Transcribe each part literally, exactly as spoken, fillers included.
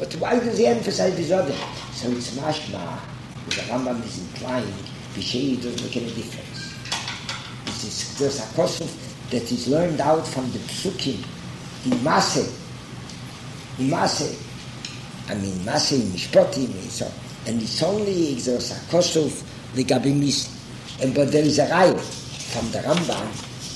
But why does he emphasize this other? So it's mashma, the Rambam is implying, B'shei doesn't make any difference. It is just a kosuf that is learned out from the psukim, in Maseh, in Maseh, I mean Maseh, in Mishpotim, so, and it's only there's a kosuf, the Gabi Mis, and but there is a raya from the Rambam,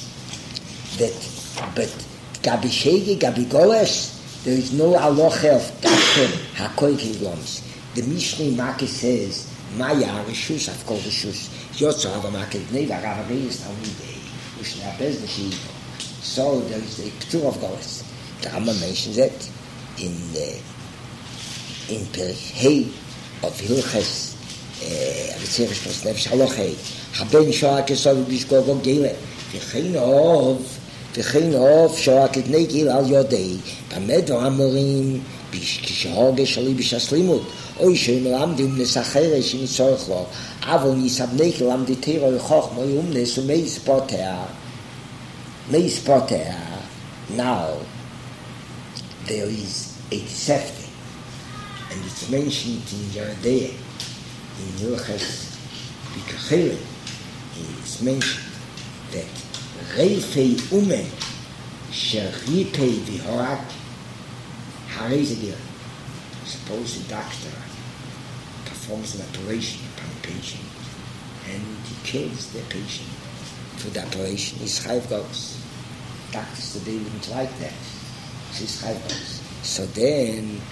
that, but Gabi Shegi, Gabi Goles, there is no aloha of Dafter HaKoy Kigloms. The Mishnah Maki says, Maya Rishus, of course Rishus, Yotzo Hava Maki, Neva Ravavei is Talmidei, Ushna Bezna Shivo. So there is the Ptur of Goles. The Rambam mentions it in the in Perhei of Hilches, Avitzerish Pos Nefesh Halochei, Haben Shoah Kesov Bishkovo Gile, V'chein Ov, וכן אוף שואה כתני גיל על יודעי, במדו אמורים, כשהוגה שלי בשסלימות, אוי שהם למדי אומנס אחרי שניצורך לו, אבל ניסבני כלמדי תירו לחוכמו אומנס ומי ספוטיה, מי ספוטיה. Now, there is a sefte, and it's mentioned in Yeridea, in Hilches Bikachele, it's mentioned that Reifei Ume Sheripei Vihorak Harezedir. Suppose the doctor performs an operation upon a patient and he kills the patient through the operation. His chayv goes. Doctors today wouldn't like that. His chayv goes. So then,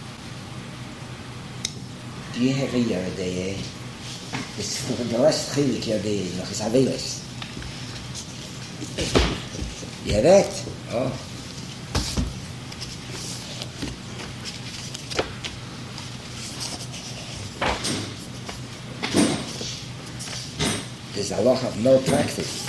do you have a Yeridea? It's for the last chilik Yeridea, noch is Avelis. You have it? Oh. There's a lot of no practice.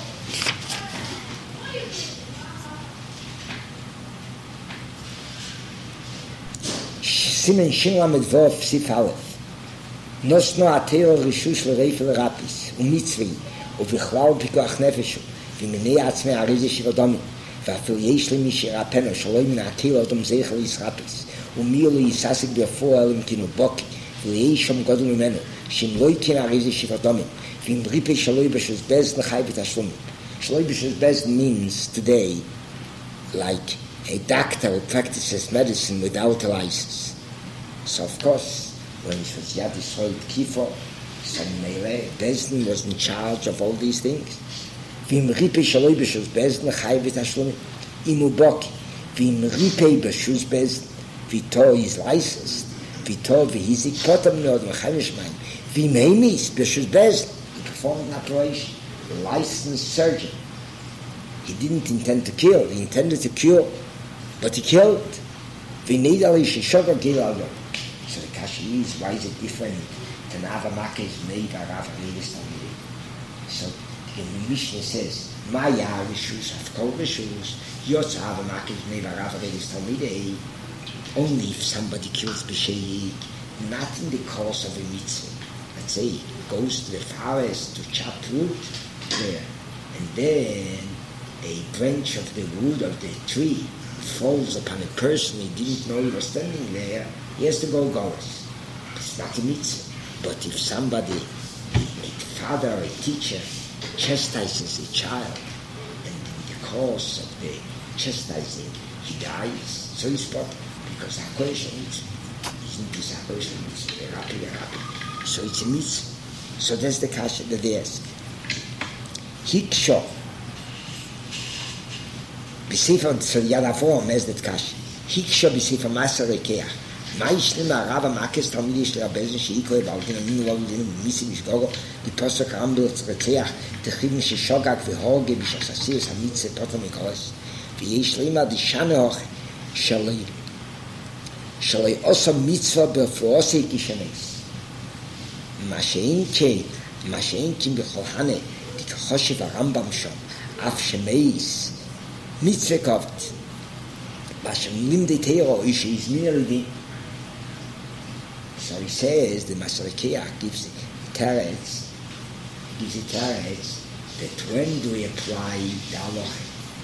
Simen Shin Lamed Vov Sif Aleph. Nosno Atero Rishush L'Reifel Rapis Umitzvi ובכלל פיקוח נפש ומניע עצמי הריזה שבדומי ואפילו יש לי מי שירפנו שלא מנעתיל אדם זכר ישרפס ומי לא יססק בפועל עם כינובוקי ויש שם גודל ממנו שאם לא יקין הריזה שבדומי ואם ריפה שלא יבשזבז לחי בתשלומים שלא יבשזבז means today like a doctor who practices medicine without a license. So of course when it was Yad Yisrael Kifo, so Meile, Bezdin was in charge of all these things. Vim ripe shaloi b'shus Bezdin chai v'tashlumim. Imu boki. Vim ripe b'shus Bezdin. Vito is licensed. Vito v'hizik potam neod v'chai mishmayim. Vim hemis b'shus Bezdin. He performed an operation. A licensed surgeon. He didn't intend to kill. He intended to cure. But he killed. V'nidali shishogor gilal. So the kashi is, why is it different? The Nava is made by Rav Avedis Talmidei. So the Mishnah says, Maya Rishus, of Kol Rishus, Yotza Hava is made by Rav Avedis Talmidei. Only if somebody kills B'Sheik, not in the course of a mitzvah. Let's say, goes to the forest to chop wood there, and then a branch of the wood of the tree falls upon a person he didn't know he was standing there, he has to go goes. It's not a mitzvah. But if somebody, a father or a teacher, chastises a child, and in the course of the chastising he dies, so he's spot because HaKodesh mitzvah isn't this HaKodesh mitzvah, they're happy, they're happy. So it's a mitzvah. So that's the kasha that they ask. Hiksho. B'sefer, so Yadavor has that kasha. Hiksho b'sefer Maser Rekeach. מה ישלם הרב המקס תלמידי של רבזן שאיקו יבלגין אמינו לא מדינו מיסי משגוגו בפוסק רמבו צרצח תחיבן ששוגק והורגה בשחסירס המיצה פוטו מקורס ויש לימה דשנה הוכי שלי שלי עושה מצווה בפרוסי כשנס מה שאין כן מה שאין כן בכוחנה תכחושב הרמב"ם שם אף שמייס מצווה כובד מה שמלימדי תירו איש שיזמין על ידי. So he says, the Masrekeach gives teretz, gives the teretz that when do we apply the halacha?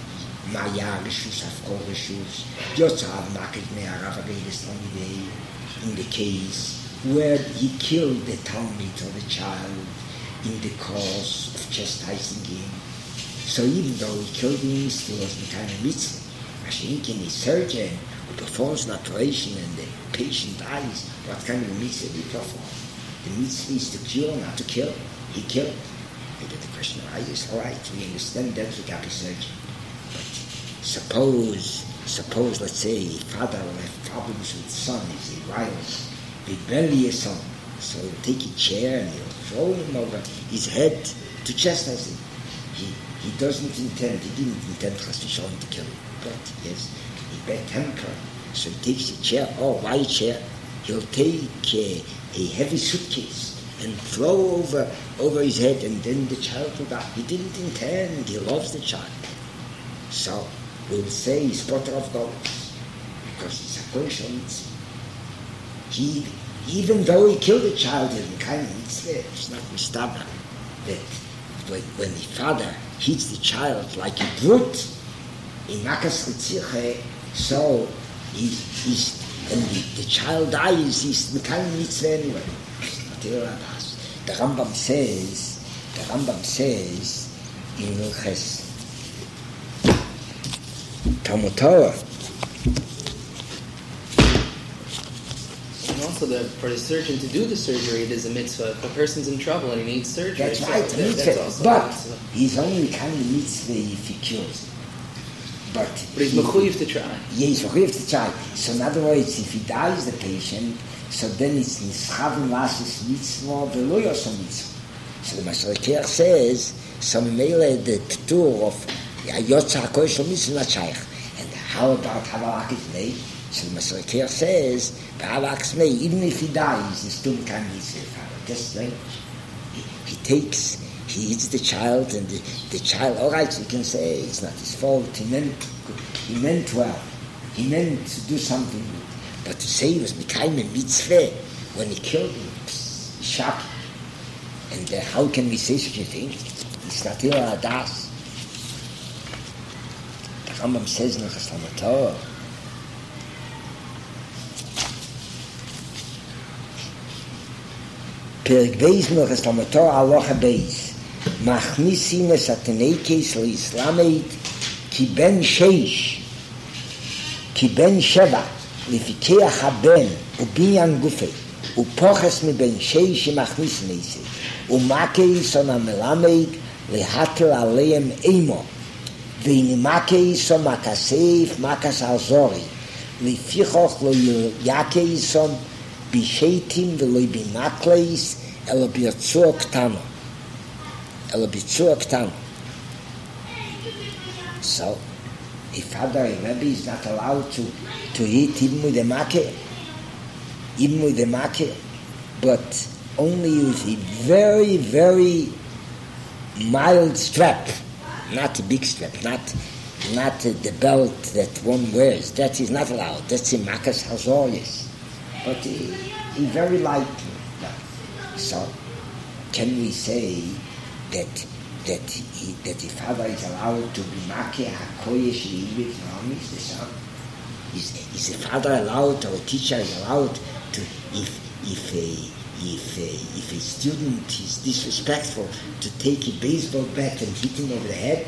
Maya Rishus, Afko Rishus, Yotzav Makid Me'arav Avedis Talmidei, in the case where he killed the Talmud or the child in the cause of chastising him. So even though he killed him, he still wasn't kind of mitzvah. Mashinkin is surgeon who performs an operation and the patient dies. What kind of a mitzvah did he perform? The mitzvah is to cure, not to kill. He killed. I get the question arises. All right, we understand that we got surgeon. But suppose, suppose, let's say, father will have problems with son, he's a violence, rebellious son. So he'll take a chair and he'll throw him over his head to chastise him. He he doesn't intend, he didn't intend to show him to kill him. But yes, he bad temper. So he takes a chair, oh, why a chair? He'll take a, a heavy suitcase and throw over over his head, and then the child will die. He didn't intend, he loves the child. So we'll say he's potter of goals, because it's a question. He, even though he killed the child in kind of mitzvah, it's not mistaba, that when, when the father hits the child like a brute, in Makas Ritziche, so he, he's, when the, the child dies, he's the kind of mitzvah anyway. The Rambam says, the Rambam says in Milches Talmud Torah. And also, the, for the surgeon to do the surgery, it is a mitzvah. If a person's in trouble and he needs surgery, that's so right, that, mitzvah. That's also but a mitzvah. He's only kind of mitzvah if he cures. But, but he's mechuyev to try. Yeah, he's mechuyev to try. So in other words, if he dies, the patient, so then it's nischaven lasis mitzvah v'lo yosam mitzvah. So the Masreker says, so mele the tour of Yotza HaKodesh Lo Mitzvah not shaykh. And how about Havalakis Nei? So the Masreker says, Havalakis Nei, even if he dies, he's still kind of mitzvah. That's right. He, he takes, he hits the child, and the, the child, all right, you can say it's not his fault. He meant, he meant well. He meant to do something good. But to say he was Mikayim mitzvah when he killed him, it's shocking. And uh, how can we say such a thing? It's not here adas. The Rambam says in the Talmud Torah, Perek Beis in the Talmud Torah, Halacha Beis, Machnisim es ateneikes lo Islameit ki ben sheish, ki ben sheva, לפיקח הבן ובניין גופי ופוחס מבין שש שמכניס ניסי ומקי סון המלמד להטל עליהם אימו ונמקי סון מקסף מקס הזורי לפיכוך לא יקי סון בשייטים ולא בנקלייס אלא ביצוע קטנו אלא ביצוע קטנו. So a father, a Rebbe is not allowed to, to hit even with a makeh, even with a makeh, but only with a very, very mild strap, not a big strap, not not uh, the belt that one wears. That is not allowed. That's a makas hazorius, but a, a very light. No. So, can we say that? That he, that the father is allowed to be makeh hakoyesh liibit namis the son? Is is the father allowed, or a teacher is allowed to, if if a if a if a student is disrespectful, to take a baseball bat and hit him over the head?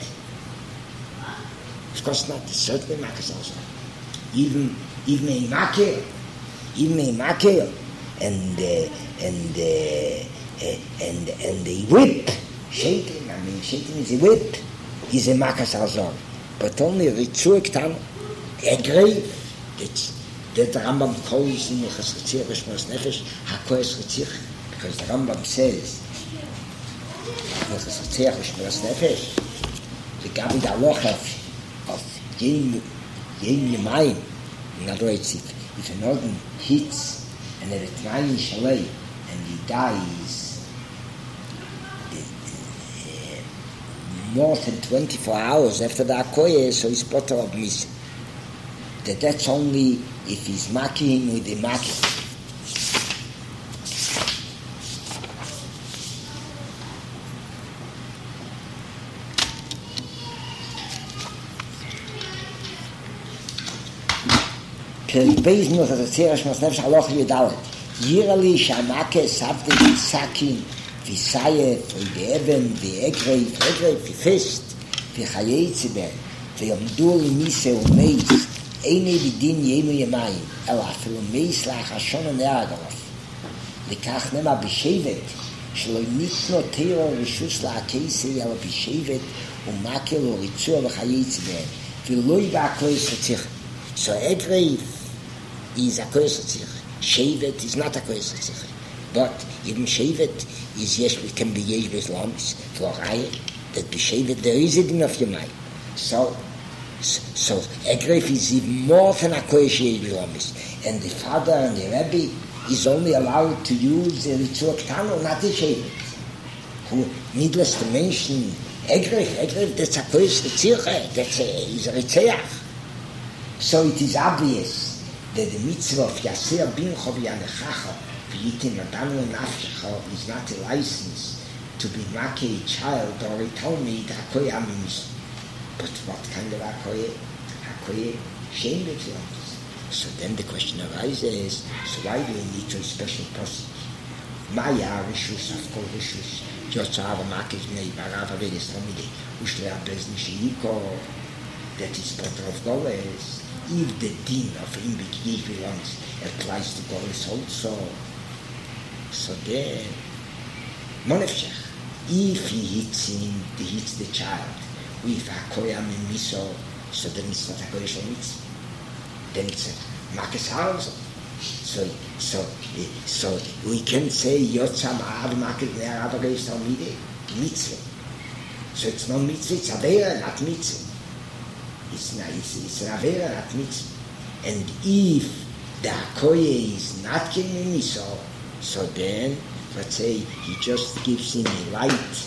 Of course not. It's certainly makeh also. Even even a makeh, even a makeh, and uh, and uh, and and a whip. Shating, I mean, shating is a whip, is a makas azor, but only a ritzur ktan, a grave. It's that the Rambam calls in the Chasatzir Rishmos Nefesh Hakoyes Ritzich, because the Rambam says in the Chasatzir Rishmos Nefesh the Gabi the Aloch of of Yem Yem Yemayim. In other words, if, if an organ hits and at a Tnayin Shalei and he dies more than twenty-four hours after the Akoye, so he's potter of Misa. That that's only if he's making with the making. פרק בייז נוח, אז הצירה שמוס נפש הלוך ידלת. יראה לי שהמכה סבתי סכין, ויסייף, ובאבן, ואגרי, ואגרי, ופיסט, וחיי ציבר, ויעמדו למיסה ומייס, איני בדין ימו ימיים, אלא אפילו מייס לאחר שון הנהגרוף. לכך נאמר בשבט, שלא ניתנו תירו רשוס להקייסי, אלא בשבט, ומכה לו ריצוע וחיי ציבר, ולא יבע הכויס רציך. So Egreif is a koyes tzich. Shevet is not a koyes tzich. But even Shevet is yes, we can be yesh beslamis for Raya, that be Shevet there is it enough yomai. So, so Egreif is even more than a koyes yesh beslamis. And the father and the Rebbe is only allowed to use the Ritzur Ktano, not the Shevet. Who, needless to mention, Egreif, Egreif, that's a koyes tzich, that's a, is a Ritzeach. So it is obvious that the mitzvah of Yasir Bincho V'Yanechacha V'yitin Adanu Nafshecha is not a license to be make a child or a Talmid Hakoye Aminis. But what kind of Hakoye? Hakoye Shem B'Tzilas. So then the question arises, so why do we need a special person? Maya Rishus Afkol Rishus Yotza Ava Makes Nei Barava Vedes Talmidei Ushleya Bezdin Sheiko. That is better of Goles. If the din of Imbik belongs applies to Goles also, so then Monefshech, if he hits him, he hits the child with Hakoyam and Miso, so then it's not a Goyeshal mitzvah. Then it's a Makes Hauser. So, so, so we can say Yotzam Av Makes Ne'arav Goyesh Talmidei mitzvah. So it's not mitzvah, it's Avera, not mitzvah. It's, not, it's, it's an Avera, not mitzvah. And if the Hakoye is not giving him Miso, so then, let's say, he just gives him a light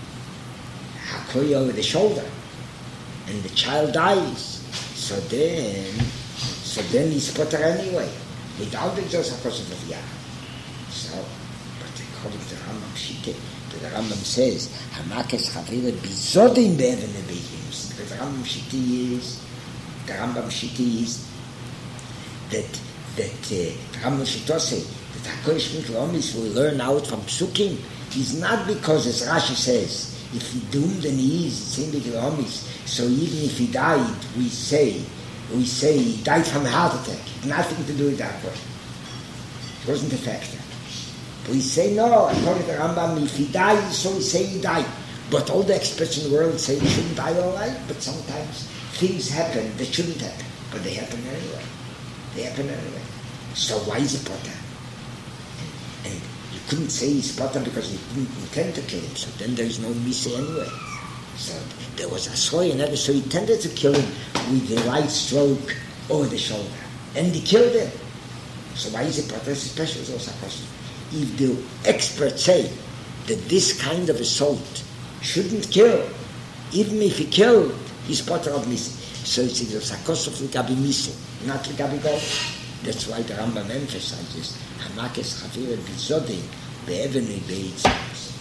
Hakoye over the shoulder, and the child dies. So then, so then he's potter anyway, without the Joseph Kosovo of Yah. So, but according to the Rambam Shite, the Rambam says, Hamakes Chavire Bizodim Be'even Nebehim. The Rambam Shiti is, the Rambam Shiti is that that uh, the Rambam Shito say that HaKodesh Mikromis will learn out from Psukim is not because, as Rashi says, if he doomed and he is, it's in Mikromis, so even if he died, we say, we say he died from a heart attack. Nothing to do with that way. It wasn't a factor. But we say no, according to the Rambam, if he died, so we say he died. But all the experts in the world say he shouldn't die all right, but sometimes things happen that shouldn't happen, but they happen anyway. They happen anyway. So why is he potter? And, and you couldn't say he's potter because he didn't intend to kill him, so then there is no misa anyway. So there was a soy and everything, so he intended to kill him with the right stroke over the shoulder. And he killed him. So why is he potter? It's special, it's also a question. If the experts say that this kind of assault shouldn't kill, even if he killed, he's potter of missing. So it's a sakosov l'gabi missing, not l'gabi gold. That's why the Rambam emphasizes Hamakes Chavire Bizodim Be'evenui Be'itzilas.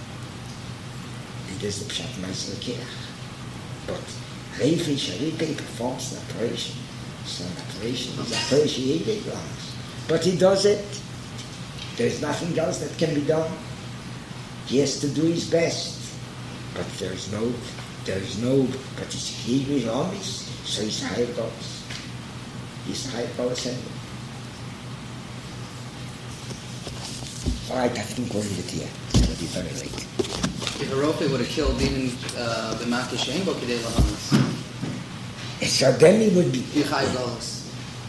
And there's the Pshat Ma'aser Keach. But Reifi Sharipe performs an operation. So an operation is a operation he belongs. But he does it. There's nothing else that can be done. He has to do his best. But there is no, there is no, but it's Hebrew Ramis, so he's higher goals. He's higher goals anyway. All right, I think we'll leave it here. It's going to be very late. If Harope would have killed even the Makeh Shein Bo Kedei Lahamas. So then he would be... Be high goals.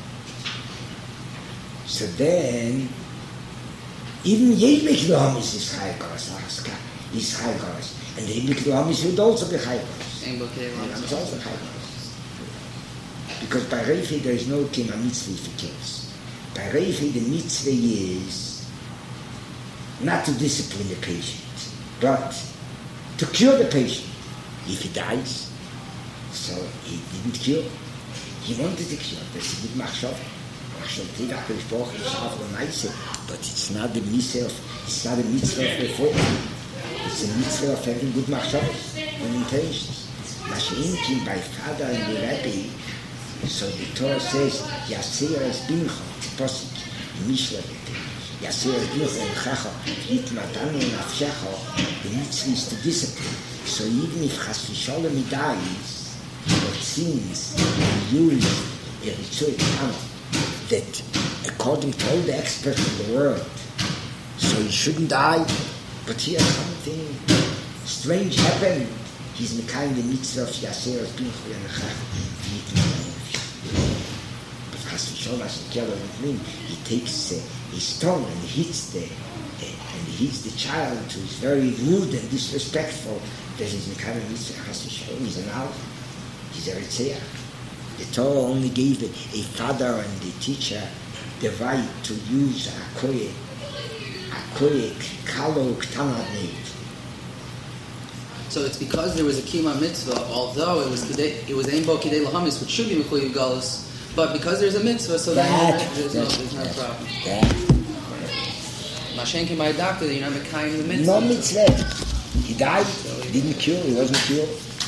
So then, even Yevik Lahamas is higher goals, is higher goals. And the Hebrew Lahamis would also be high goals. And it's also high goals. Because by Reifi there is no Kima Mitzvah if he kills. By Reifi the Mitzvah is not to discipline the patient, but to cure the patient. If he dies, so he didn't cure. He wanted to cure. That's a good machshava. Machshava Tivach B'Shpoch is half the nice, but it's not the mitzvah of, it's not a mitzvah of reform. It's a mitzvah of having good machshavas and intentions. Masha'inkin by father and the Rebbe, So the Torah says, Yasir es bincha, posik, Mishle, Yasir es bincha, Chacha, Yit matanu nafshecha, the mitzvah is to discipline. So even if Chas v'sholem dies, or sins, and use a Ritzui Tana, that according to all the experts in the world, so he shouldn't die, but here something strange happened. He's mekayim the mitzvah of Yasir es bincha, Chacha, but Chas v'sholem as a killer with me, he takes uh, his stone and hits the uh, and he hits the child who is very rude and disrespectful. That is mekayim mitzvah Chas v'sholem. He's an out. He's a Ritzeach. The Torah only gave a, a father and a teacher the right to use a koyek, a koyek, kalo, ktanad. So it's because there was a kima mitzvah, although it was kidei, it was ein bo kidei lahamis, which should be mechuyev galus, but because there's a mitzvah, so that, then there's, no, there's no problem. Mashenki, my doctor, you're not mekayim the mitzvah. No mitzvah. He died. He didn't cure. He wasn't cured.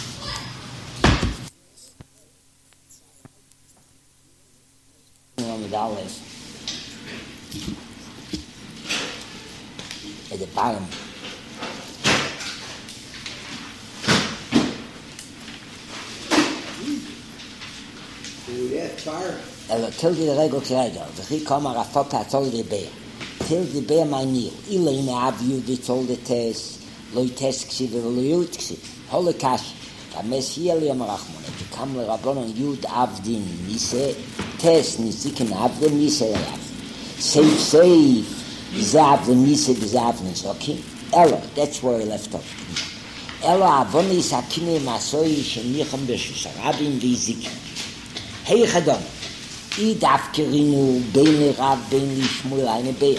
At the bottom. אלא תל די רגל כרגע, וכי כמה רפות התול דיבר. תל דיבר מעניר, אילה הנה אב יהודי תול דתס, לא יתס כסיב ולא יהוד כסיב. הולה קש, המס יהיה לי המרחמונה, תקם לרבונן יהוד עבדין ניסה, תס ניסיקן עבדין ניסה לרב. סייף סייף, זה עבדין ניסה וזה עבדין זוקים. אלא, that's where he left off. אלא עבוני סכיני מסוי שניחם בשוס הרבים ויזיקים. היי חדום, אי דווקרינו בין לרב, בין לשמואל, eine Beer.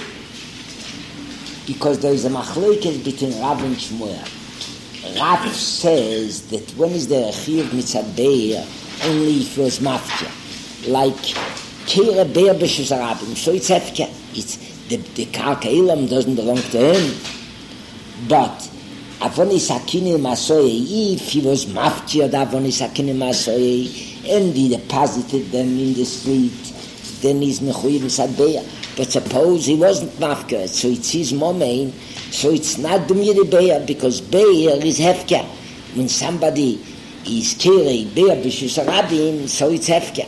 Because there is a machlokes between Rav and Shmuel. Rav says that when is there a chiyuv mitzad Beer, only if it was mafkia. Like, kere Beer b'shus Arabim, so it's hefker. It's, the, the karka ilam doesn't belong to him. But, avoni sakini masoye, if he was mafkia, avoni sakini masoye, and he deposited them in the street, then he's mechuyev mitzad Beer. But suppose he wasn't mafka, so it's his momein, so it's not dumiri Beer, because Beer is hefker. When somebody is kiri Beer b'shus Arabim, so it's hefker.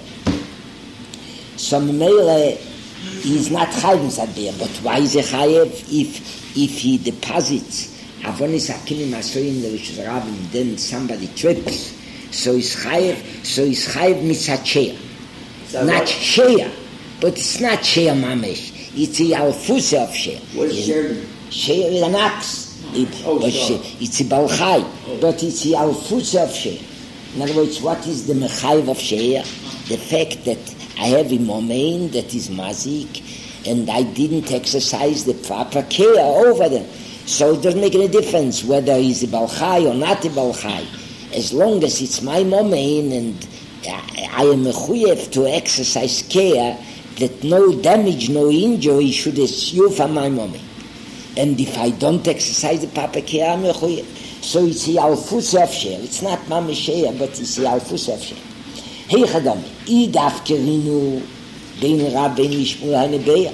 So Mele is not chayiv mitzad Beer, but why is he chayiv? If if he deposits avonis hakinim asoyin b'shus Arabim, then somebody trips. So it's chayiv, so it's chayiv mitzad shea. Not shea, but it's not shea mamesh. It's a alfusa of shea. What is shea? Shea is an axe. It, oh, but sure. shea, it's a balchai, oh. But it's a alfusa of shea. In other words, what is the mechayiv of shea? The fact that I have a momein that is mazik, and I didn't exercise the proper care over them. So it doesn't make any difference whether he's a balchai or not a balchai. As long as it's my momein and I am mechuyev to exercise care that no damage, no injury should ensue from my momein. And if I don't exercise the proper care, I'm mechuyev. So it's the alfus of share. It's not mama share, but it's the alfus of share. Hey chadam, I dafkerinu ben rab ben lishmul hane beya.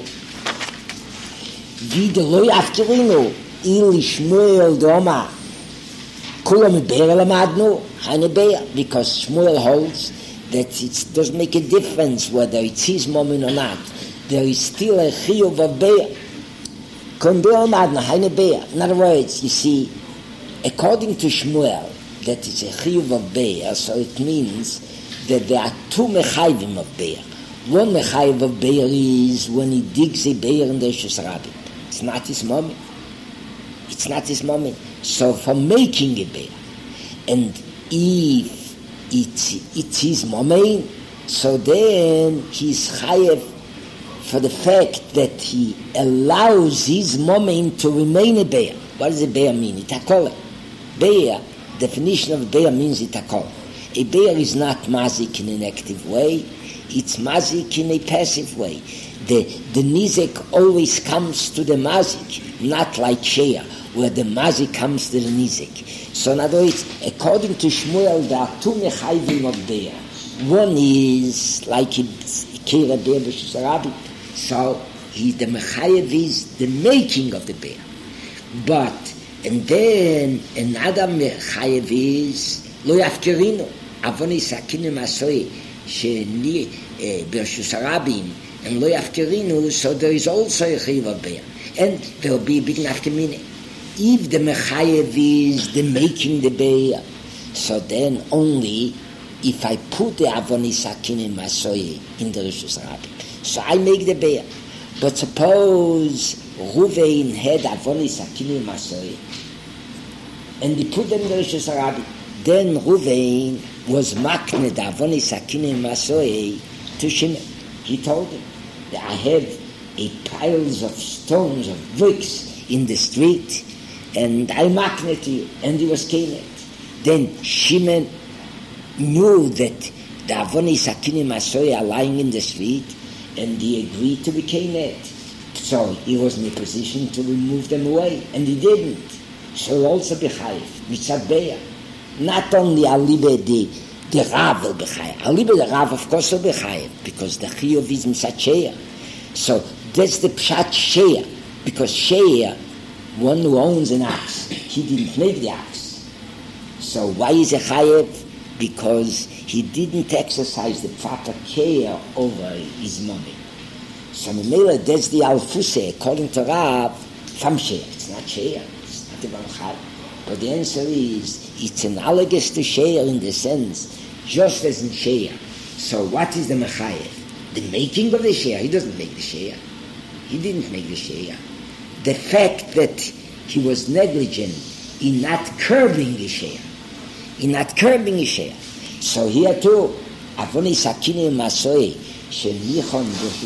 Wie de loy afkerinu in lishmul doma. Kulam beya lamadnu hane beya, because Shmuel holds that it doesn't make a difference whether it's his moment or not. There is still a chiyuv of beya. Kulam beya lamadnu hane beya. In other words, you see, according to Shmuel, that it's a chiyuv of beya, so it means that there are two mechayvim of beer. One mechayv of beer is when he digs a beer in the Rishus Rabim. It's not his moment. It's not his moment. So for making a beer, and if it's, it's his moment, so then he's chayev for the fact that he allows his moment to remain a beer. What does a beer mean? Itakol. Beer, definition of beer means itakol. A bear is not mazik in an active way, it's mazik in a passive way. The, the nizek always comes to the mazik, not like shea, where the mazik comes to the nizek. So in other words, according to Shmuel, there are two mechayvim of bear. One is like it's Kira Bear Rishus Harabim. So he, the Mechayev is the making of the bear. But, and then another Mechayev is Lo Yafkerinu. Avoni Sakinim Asoi, Sheni Rishus Harabim, and Lo Yafkerinu, so there is also a Chayev of bear. And there will be a big nafkamine. If the Mechayev is the making the bear, so then only if I put the Avoni Sakinim Asoi in the Rishus Harabim. So I make the bear. But suppose Ruvain had Avoni Sakinim Asoi, and he put them in the Rishus Harabim. Then Ruvain was makne the Avoni Sakinim Asoi to Shimon. He told him that I have a piles of stones, of bricks in the street, and I makne to you. And he was kenet. Then Shimon knew that the Avoni Sakinim Asoi are lying in the street, and he agreed to be kenet. So he was in a position to remove them away, and he didn't. So also be chayiv, mitzad beya. Not only alibe the the Rav will be chayiv. Alibe the Rav, of course, will be chayiv, because the chiyuv is mitzad sheya. So that's the pshat sheya, because sheya, one who owns an ox, he didn't make the ox. So why is he chayiv? Because he didn't exercise the proper care over his money. So Memela, that's the alfuse, according to Rav, from sheya. It's not sheya, it's not about chayiv. But the answer is, it's analogous to sheya in the sense, just as in sheya. So what is the mechayev? The making of the sheya. He doesn't make the sheya. He didn't make the sheya. The fact that he was negligent in not curbing the sheya. In not curbing the sheya. So here too, Avoni Sakinim Asoi, Shemichon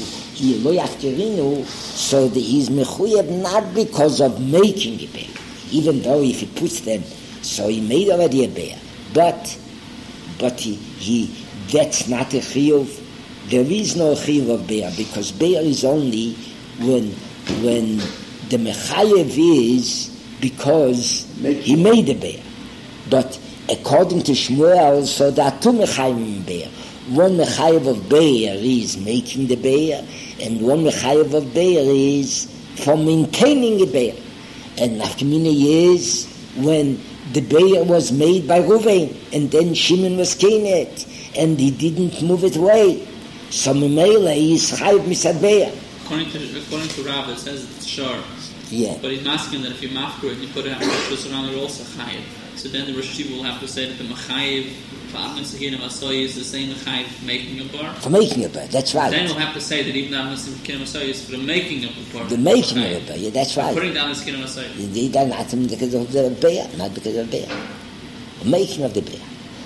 Ki Lo Yafkerinu, so that he is mechuyev not because of making a bear, even though if he puts them, so he made already a bear, but but he, he that's not a chiyuv. There is no chiyuv of bear, because bear is only when when the mechayev is because he made a bear. But according to Shmuel, so there are two mechayim bear. One mechayev of bear is making the bear, and one mechayev of bear is for maintaining the bear. And nafkamina is when the bear was made by Ruvain, and then Shimon was kenet, and he didn't move it away. So Memela is chayiv misad bear. According to according to Rav, it says it's sure. Yeah. But he's asking that if you mafkur it, you put it on Rosh around it also chayiv. So then the Rosh will have to say that the mechayiv for Avnos Sakinim Asoi is the same mechayiv making a bar. For making a bar, that's right. Then we'll have to say that even Avnos Sakinim Asoi is for the making of the bar. The making of a bar, yeah, that's right. Putting down the Sakinim Asoi. He done not because of the bear, not because of the bear. The making of the bear.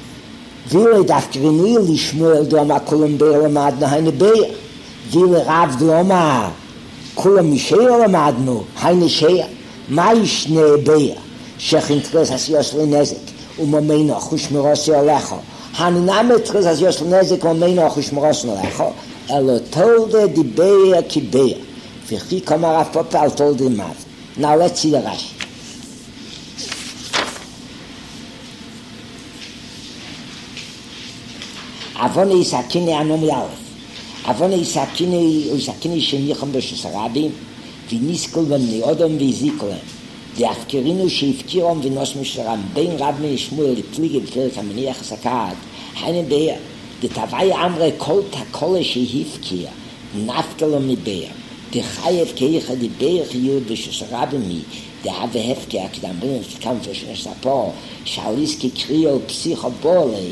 Vile dafkrini li Shmuel doma kulam bear amadna haine bear. Vile Rav doma kulam misheya amadnu haine sheya. Maishne bear. Shechin tres as yosle nezek. Umameino chushmerosi alecho. Haniname tres as yosle nezek umameino chushmerosi alecho. Elo tolde di bear ki bear. V'chi kamar afopal tolde mav. Now let's see the Rashi. Avoni Sakini Anom Yalef. Avoni Sakini Sakini Shemicham Rishus Harabim. V'niskel v'mni odom v'zikolem. V'afkerinu sheifkirom v'nos misharam. Bein Rabbi Yishmuel l'plige b'ferek hameniach sakad. Haine be'er. D'tavai amre kol takole shehifkir. Nafkelom mi'be'er. D'chayev keicha di be'er chiyud Rishus Harabim mi. D'have hefkir akdam b'nim v'kam v'shnesh sapor. Shaliski kriyo psichobole.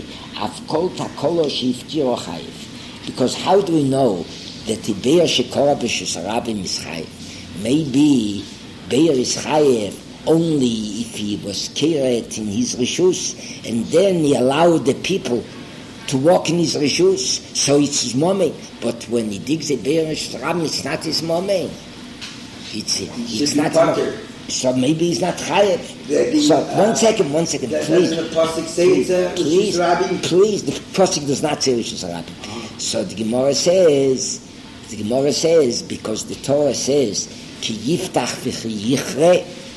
Because how do we know that the bear shekora b'shus harabim is chayiv? Maybe bear is chayiv only if he was keret in his rishus, and then he allowed the people to walk in his rishus, so it's his moment. But when he digs a bear in shus harabim, it's not his moment. It's it's not. So maybe he's not chayev. So uh, one second, one second, that, please. Doesn't the pasuk say it's a please, Rabbi? Please, the pasuk does not say Rishus Harabim. Uh-huh. So the Gemara says, the Gemara says because the Torah says ki yiftach v'chi yichre.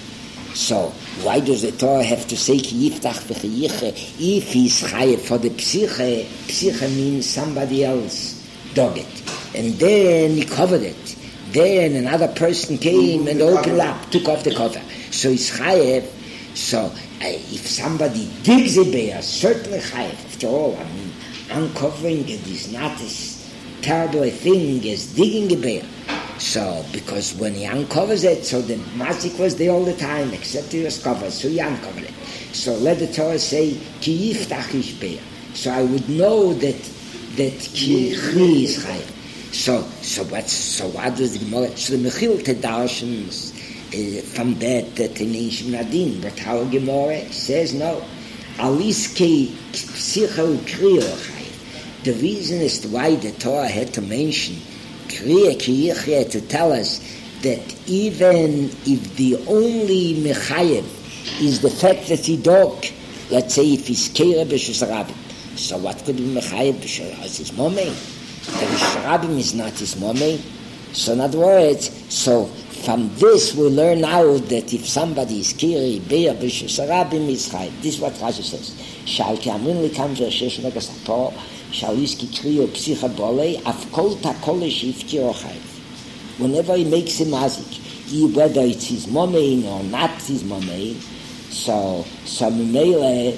So, why does the Torah have to say ki yiftach v'chiyiche if he's chayev for the psiche? Psiche means somebody else dug it. And then he covered it. Then another person came and opened up, took off the cover. So he's chayev. So uh, if somebody digs a bear, certainly chayev. After all, I mean, uncovering it is not as terrible a thing as digging a bear. So, because when he uncovers it, so the mazik was there all the time, except he was covered, so he uncovered it. So let the Torah say, ki yiftach ish bear. So I would know that that ki chli is chayev. So, so what's, so what does the Gemara, so the Mechil Tedarshans uh, from that, that in Ishim Nadin, but our Gemara says no. Alis ki psicha ukriyo chayev. The reason is why the Torah had to mention Kriya Ki Yichya to tell us that even if the only mechayev is the fact that he dog, let's say if he's keira b'shus rabim, so what could be mechayev b'shus his momein? The b'shus rabim is not his momein. So in other words, so from this we learn now that if somebody is keira beir b'shus rabim is chayev. This is what Rashi says. Shal ki amrin likam v'ashesh negas apor. Shaliski kriyo psicha bolei af kol takole shifkiro chayev. Whenever he makes a mazik, whether it's his momein or not his momein, so so memele,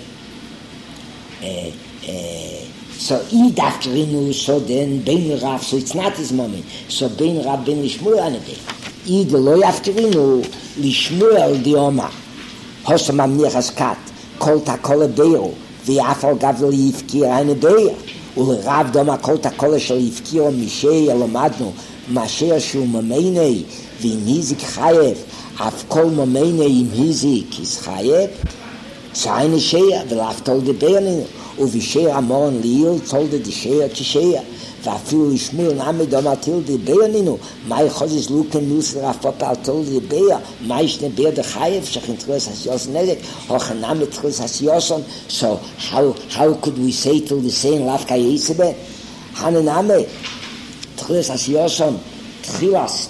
uh, uh, so i dafkerinu, so then ben rav, so it's not his momein. So ben rav ben lishmuel anadei. I de lo yafkerinu lishmuel dioma. Hosam amnichas kat kol takole beiro v'afal gavli yifkir eine beir. ולרב דומה כל תקולה של יפקיעו משי למדנו מאשר שהוא ממייני ואם היזיק חייב אף כל ממייני אם היזיק is חייב צעיני שיה ולאף תולד בירנינו ובשיה המורן ליל תולד דשיה כשיה ואפילו לשמור נמי דומה תולד בירנינו מה יחוזס לוקן נוסר אפות על תולד ביר מה ישנה ביר דחייב שכן תחילס הסיוסון נדק הוכן נמי תחילס הסיוסון so how, how could we say till the same lafka yisebe hane name tchilas asiyoson tchilas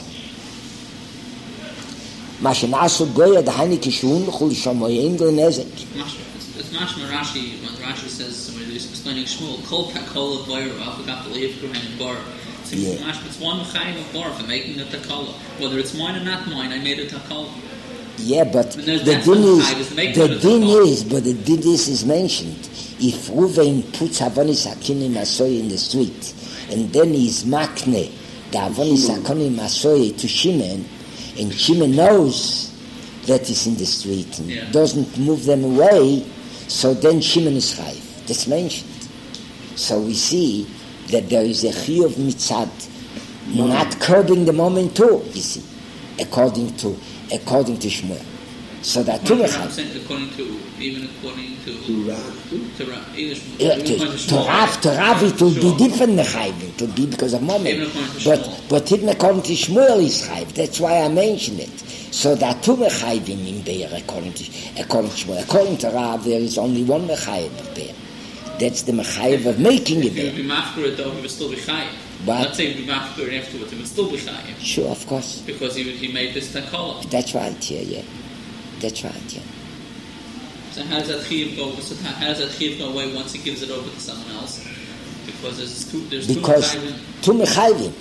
ma shenasu goya dahani kishun chul shamoyin go nezek. It's mashma Rashi when Rashi says when he's explaining Shmuel kol takol of boyer after the leaf behind bar. So it's one chayim of bar for making a takala. Whether it's mine or not mine, I made a takala. Yeah, but the din is, the din is, but the din is, is mentioned. If Ruvain puts Avonis Hakinim Asoy in the street, and then he's makne, the Avonis Hakinim Asoy to Shimon, and Shimon knows that he's in the street, and yeah. doesn't move them away, so then Shimon is chayv. That's mentioned. So we see that there is a chiyuv mitzad, no. not curbing the moment too, you see, according to according to Shmuel. So that two mechayev. According to, even according to to Rav, to Rav, yeah, to, to Rav, to Rav it will be different mechayev. It will be because of moment. But but even according to Shmuel is chayev. That's why I mentioned it. So that two mechayev in Beir according to according to Shmuel. According to Rav, there is only one mechayev of Beir. That's the mechayev of making it. If he would be mafker it though, he would still be chayev. But let's say he would be mafker afterwards, he would still be chayev. Sure, of course. Because he would, he made this takala. That's right. Yeah, yeah. That's right. Yeah. So how does that chiyuv go? So how does that chiyuv go away once he gives it over to someone else? Because there's two. There's because two mechayvim.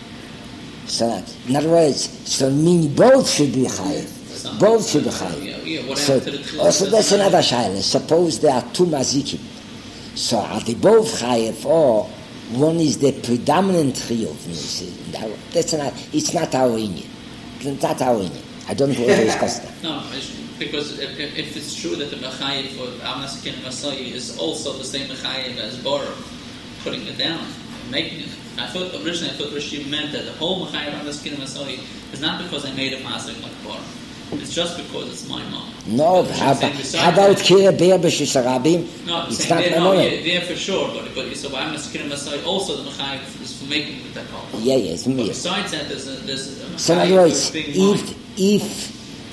So in other words, so mean both should be chayiv. Both should be chayiv. Yeah, yeah. What so also that's another shaila. Suppose there are two mazikim. So are they both chayiv, or one is the predominant chiyuv? That's not. It's not our inyan. It's not our inyan. I don't know whether it's custom. No, because if, if it's true that the mechayev for Amnas Hakinim Asoy is also the same mechayev as Bar, putting it down, making it. I thought originally I thought Rashi meant that the whole mechayev Amnas Hakinim Asoy is not because I made a mazik like Bar. It's just because it's my mom. No, how about, how about Kira Beir B'Shus Harabim? No, it's not there, my no, yeah, there for sure, but but so Amnas Hakinim Asoy also the mechayev is for making the takal. Yeah, yeah, it's me. Besides that, there's a there's a so in other words, if if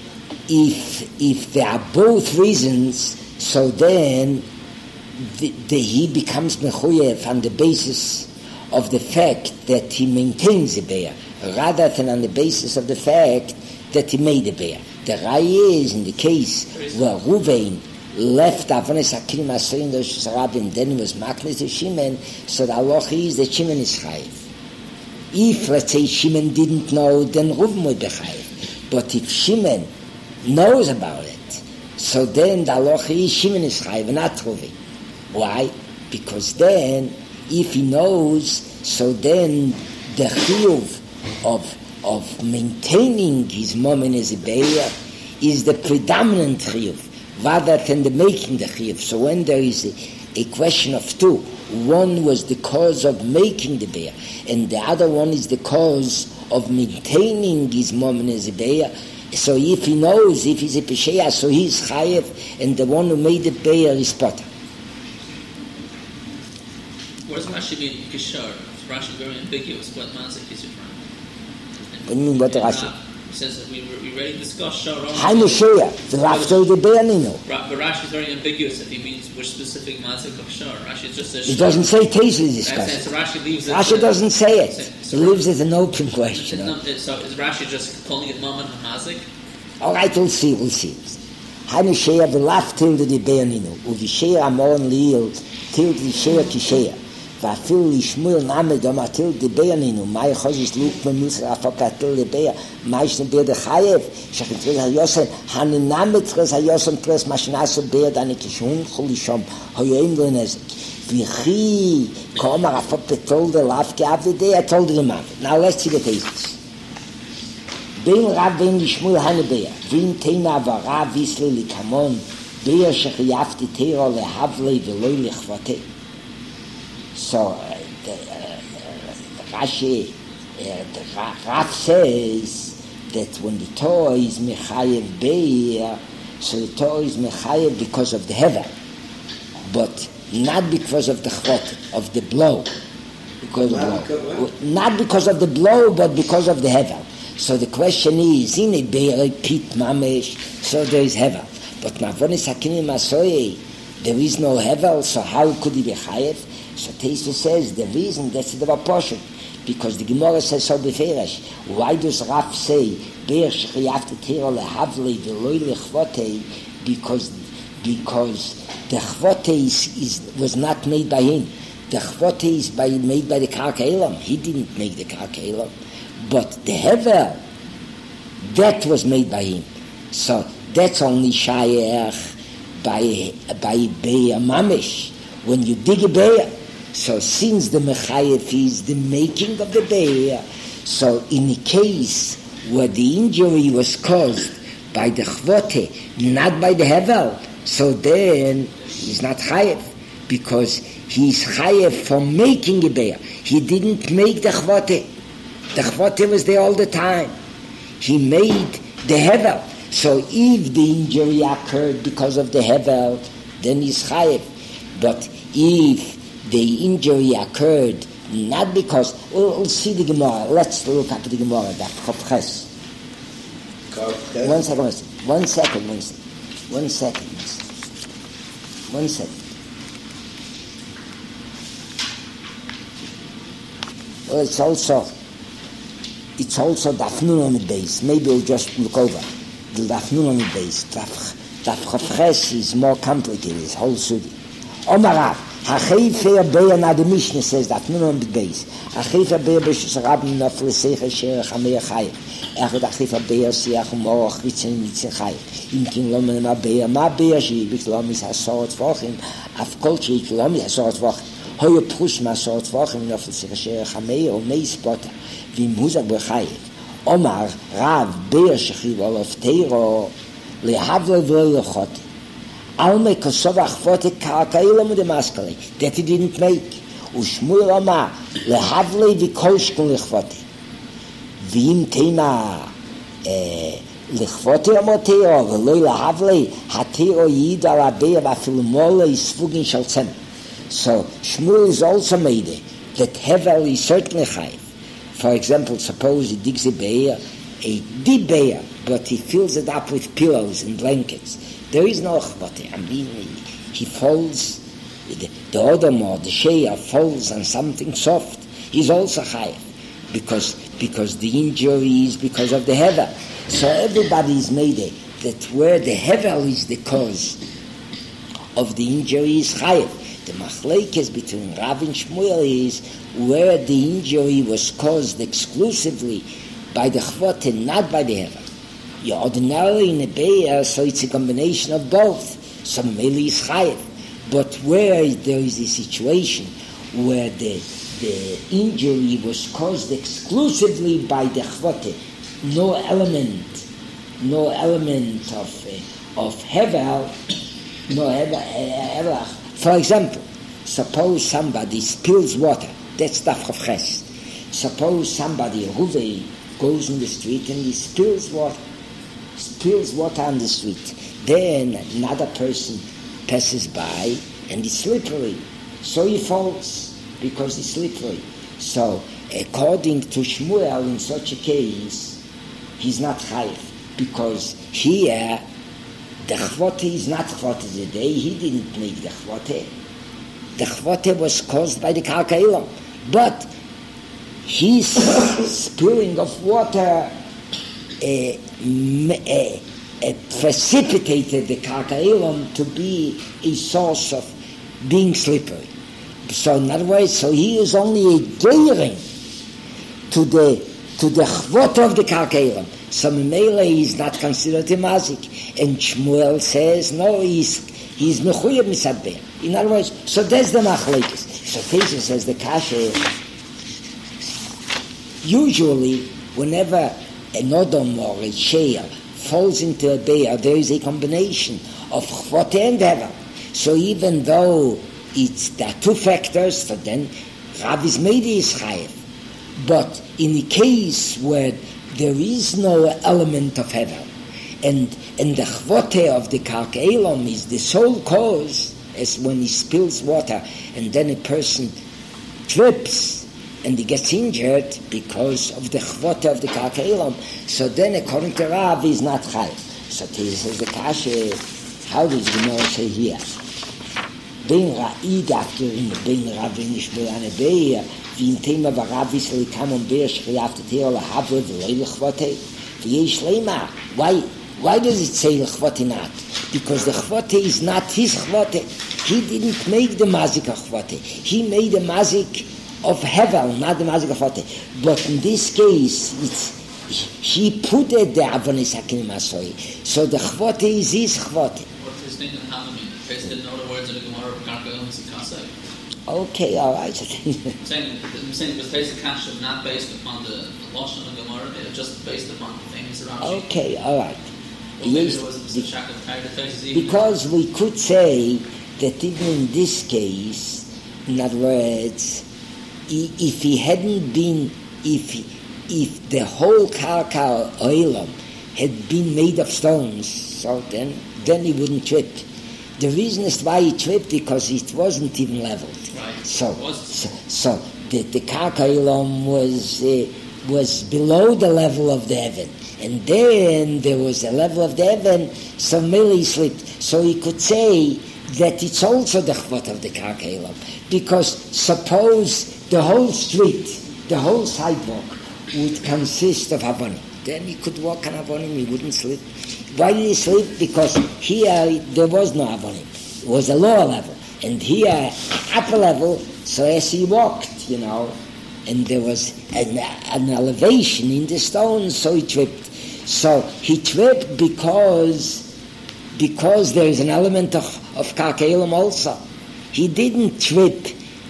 if if there are both reasons, so then the, the, he becomes mechuyev on the basis of the fact that he maintains a bear, rather than on the basis of the fact that he made a bear. The Rai is in the case where Ruvain left Avonis Hakinim Asay in the Rosh Hashanah and then he was Maknes to Shimon, so the halacha is that Shimon is chayiv. If, let's say, Shimon didn't know, then Reuven would be chayiv. But if Shimon knows about it, so then the halacha is Shimon is chayiv, not Reuven. Why? Because then, if he knows, so then the chiyuv of of maintaining his mom and his beya is the predominant chiyuv, rather than the making the chiyuv. So when there is a, a question of two, one was the cause of making the beya, and the other one is the cause of maintaining his mom and his beya. So if he knows, if he's a pesheya, so he's chayev, and the one who made the beya is potter. Where's Rashi being kishar? Rashi very ambiguous what mazik is referring. What do you mean, what the Rashi? He says that we, we already discussed Shar. Hainu Sheya, the Rafto the Be'anino. But Rashi is very ambiguous if he means which specific mazik of Shar. Rashi just says It doesn't say Tezi discussed. So Rashi leaves it. Rashi doesn't say it. So, It leaves it an open question. No, so is Rashi just calling it Maman HaMazik? All right, we'll see, we'll see. Hainu Sheya, the Rafto the Be'anino. Uvi Sheya Amon Liel, Til the Sheya Kisheya. ואפילו לשמור נעמד דמתיל דביינינו, מה יחוזיס לוק ממוסר הפקתיל דבייה, מה ישנה ביד החייב, שכתריל היוסן, הננעמד תרס היוסן תרס, מה שנעשו ביד אני כשהון חולישום, היואים לו נזק. וכי, כאומר הפקתיל דלאף כאב דדיה, תול דלמד. Now let's see the thesis. בין רב בין לשמור הנבייה, ואין תינה ורב ויסלי לקמון, ביה שחייבתי תירו להבלי ולא לכבתי. So uh, the, uh, the Rashi, uh, the Rav says that when the Torah is mechayev be'er, so the Torah is mechayev because of the hevel, but not because of the chvot, of the blow, because of the blow. Not because of the blow, but because of the hevel. So the question is, in a be'er pit mamesh, so there is hevel, but mavonis hakinim asoye, there is no hevel, so how could he be chayev? So Teisha says the reason that's the portion, because the Gemara says so beferish. Why does Raf say Be'er shechiyavte tero lehavle v'loi lechvote? Because because the chvote is, is was not made by him. The chvote is by, made by the Karka Elam. He didn't make the Karka Elam, but the hevel that was made by him. So that's only shayach by by Be'er mamish. When you dig a be'er, so since the mechayef is the making of the be'er, so in a case where the injury was caused by the chvote, not by the hevel, so then he's not chayef, because he's chayef for making a be'er. He didn't make the chvote. The chvote was there all the time. He made the hevel. So if the injury occurred because of the hevel, then he's chayef. But if the injury occurred not because, we'll, we'll see the Gemara. Let's look up the Gemara. That Chofches. One second, one second, one second, one second, one second. Well, it's also, it's also Daf Nun on the base. Maybe we'll just look over the Daf Nun on the base. Daf Chofches is more complicated. It's whole sugi. Omarav, ha'cheifer be'er, now the Mishnah says that, no, no, base. Ha'cheifer be'er b'shus rabbi nofel seicher sherech ha'meir chayev. Echad ha'cheifer be'er siach u'morach ritzen ritzen chayev. Im kin lo men ma be'er, ma be'er she'ibik lo mis ha'sorot v'ochim, af kol she'ik lo mis ha'sorot v'ochim. Hoye prush ma sorot v'ochim nofel seicher sherech ha'meir u'mei spota, v'im huzak b'chayev. Omar, Rav, be'er shechiv olof teiro, lehavle v'lo lechoti. Alme kosova chvote karkaila mu de maskale that he didn't make. Ushmul ama lehavle v'kolshkun lechvote. V'im tema lechvote amoteo v'loi lehavle hateo yid al abeya v'afilu mole isfugin shaltzem. So Shmuel is also made that hevel is certainly chayiv. For example, suppose he digs a be'er, a deep be'er, but he fills it up with pillows and blankets. There is no chvote. I mean, he falls, the, the odom or the sheya falls on something soft. He's also chayiv, because because the injury is because of the hevel. So everybody is made it, that where the hevel is the cause of the injury is chayev. The machlekes between Rav and Shmuel is where the injury was caused exclusively by the chvote, not by the hevel. You ordinarily in a beya, so it's a combination of both. So mainly is chayev. But where there is a situation where the the injury was caused exclusively by the chvote, no element, no element of uh, of hevel, no hevel. For example, suppose somebody spills water. That's daf of ches. Suppose somebody, a Ruve, goes in the street and he spills water, spills water on the street. Then another person passes by and it's slippery. So he falls because it's slippery. So according to Shmuel, in such a case, he's not chayiv, because here the chvote is not chvote zedei. He didn't make the chvote. The chvote was caused by the karka elam. But his spilling of water uh, uh, uh, precipitated the karka elam to be a source of being slippery. So in other words, so he is only a gearing to the to the chvote of the karka elam. So Mimele is not considered a mazik. And Shmuel says, no, he's, he's mechuyab misadber. In other words, so that's the machlekes. So Teisha says the kasha, usually, whenever an odom or a sheil falls into a beya, there is a combination of chvote and hevel. So even though it's, there are two factors, so then Rav is made is chayev. But in the case where there is no element of hevel, and and the chvote of the karka elam is the sole cause, as when he spills water and then a person trips and he gets injured because of the chvote of the karka elam, so then according to Rav he's not chayev. So he says the kasha, how does the know say here? Ben Ra'id after in the Ben Rav and Shmuel and Abeya, wie in Thema bei Rav Yisrael kam und Beer schrie auf the Teo lahavre v'lei lechvote v'yesh leima. Why? Why does it say lechvote not? Because the chvote is not his chvote. He didn't make the mazik of chvote. He made the mazik of hevel, not the mazik of chvote. But in this case, it's he put it the avonis hakinim asoi. So the chvote is his chvote. What's his name in Hamami? Face didn't know the words of the Gemara of Karka Elam Sikasai. Okay, all right. I'm saying, I'm saying it was based on Kasha, not based upon the, the Lashon of the Gemara, it was just based upon the famous Rashi. Okay, all right. Well, maybe yes, it wasn't the Shaka of the faces because we could say that even in this case, in other words, if he hadn't been, if he, if the whole Karka Oilam had been made of stones, so then then he wouldn't trip. The reason is why he tripped, because it wasn't even leveled. Right. So, so, so the, the Karka Oilam was uh, was below the level of the heaven, and then there was a level of the heaven. So Mili slipped. So he could say that it's also the chvot of the Karka Oilam, because suppose the whole street, the whole sidewalk would consist of avonim, then he could walk on avonim, he wouldn't slip. Why did he slip? Because here there was no avonim. It was a lower level. And here, upper level, so as he walked, you know, and there was an, an elevation in the stone, so he tripped. So he tripped because because there is an element of, of Karka Oilam also. He didn't trip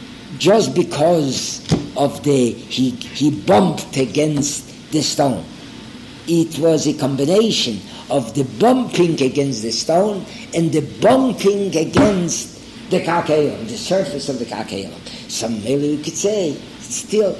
just because of the, he, he bumped against the stone. It was a combination of the bumping against the stone and the bumping against the Karka Oilam, the surface of the Karka Oilam. Some maybe you could say it's still,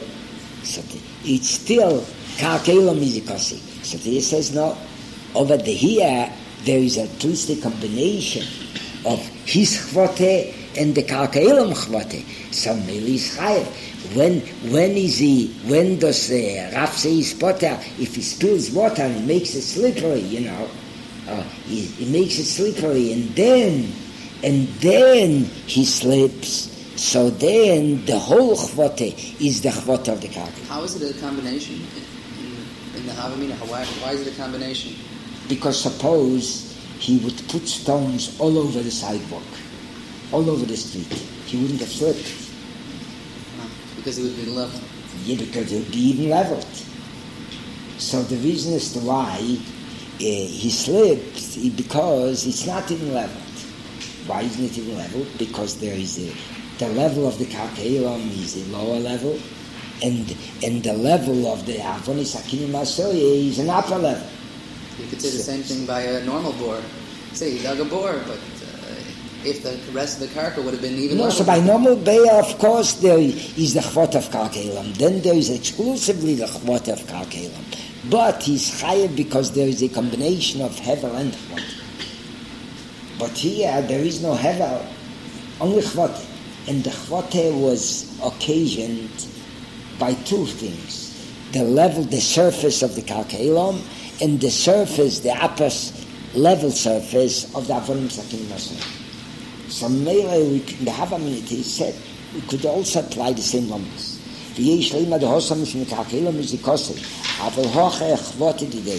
it's still Karka Oilam is a kosi. So he says no. Over the here there is at least a combination of his chvote and the Karka Oilam chvote. Some maybe is chayev. When when is he? When does uh, Rav say his potter? If he spills water and it makes it slippery, you know, uh, he, he makes it slippery, and then and then he slips. So then the whole chvote is the chvote of the karka. How is it a combination? In the Havamina, why, why is it a combination? Because suppose he would put stones all over the sidewalk, all over the street. He wouldn't have slipped. Uh, because he would be level. Yeah, because it would be even leveled. So the reason as to why uh, he slipped is because it's not even leveled. Why isn't it even leveled? Because there is a, the level of the Karkeilom is a lower level, and and the level of the Avonis Hakinim Masoye is an upper level. You could say the same thing by a normal bore. Say he dug a bore, but uh, if the rest of the karka would have been even No, level. so by normal bay, of course, there is the chvot of Karkeilom. Then there is exclusively the chvot of Karkeilom. But he's chayav because there is a combination of hevel and chvot. But here there is no hevel, only chvot. And the chvot was occasioned by two things: the level, the surface of the Karkeilom, and the surface, the upper level surface of the Avonim Sakim Masor. So maybe the Havamina said we could also apply the same numbers. ויש להם עד הוסם שמקרקלם מזיקוסי, אבל הוכח חבותי דידי.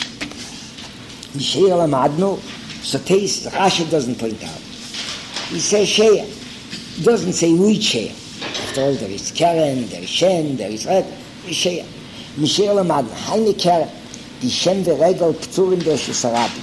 משאיר למדנו, so taste, Rashi doesn't point out. He says share. He doesn't say which share. After all, there is Keren, there is Shen, there is Red, we share. משאיר למדנו, heine Keren, die Shen ורגל פטורים דרש הרבי.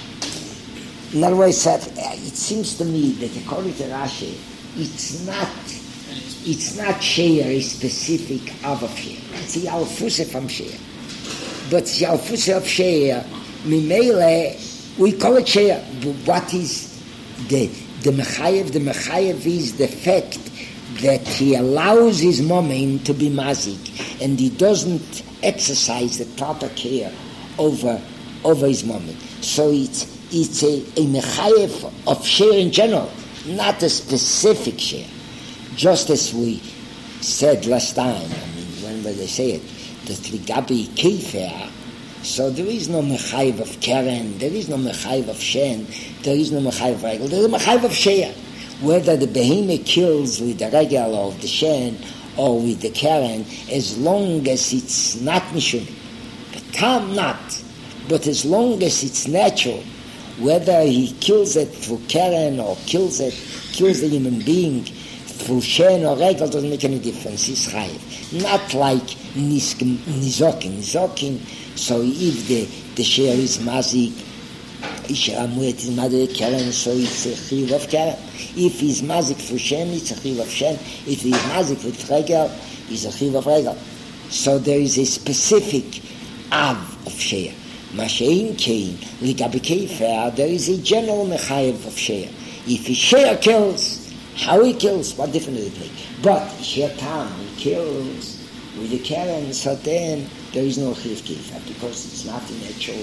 In other words, it seems to me that according to Rashi, it's not It's not share a specific of a share. It's the alfuse from share. But the alfuse of share, mimele, we call it share. But what is the the mechayev? The mechayev is the fact that he allows his moment to be mazik, and he doesn't exercise the proper care over over his moment. So it's it's a, a mechayev of share in general, not a specific share. Just as we said last time, I mean, when they say it, that Ligabi Kefer, so there is no Mechayiv of Keren, there is no Mechayiv of Shen, there is no Mechayiv of Regel, there is a Mechayiv of Shea. Whether the behemoth kills with the Regel or the Shen or with the Keren, as long as it's not Mishum. But Tam not. But as long as it's natural, whether he kills it through Keren or kills it, kills the human being, through Shen or Regel doesn't make any difference. It's chayiv. Not like Nizokin. Nizokin, so if the, the share is mazik, Isha Amuet is mazik Keren, so it's a chiv of Keren. If he's mazik through Shen, it's a chiv of Shen. If he's mazik with Regel, it's a chiv of Regel. So there is a specific av of share. Mashein Kain, Ligabi Kefer, there is a general mechayev of share. If his share kills, how he kills, what difference does it make? But Shetam, he kills with the Keren, so then there is no Chiv Kefer because it's not a natural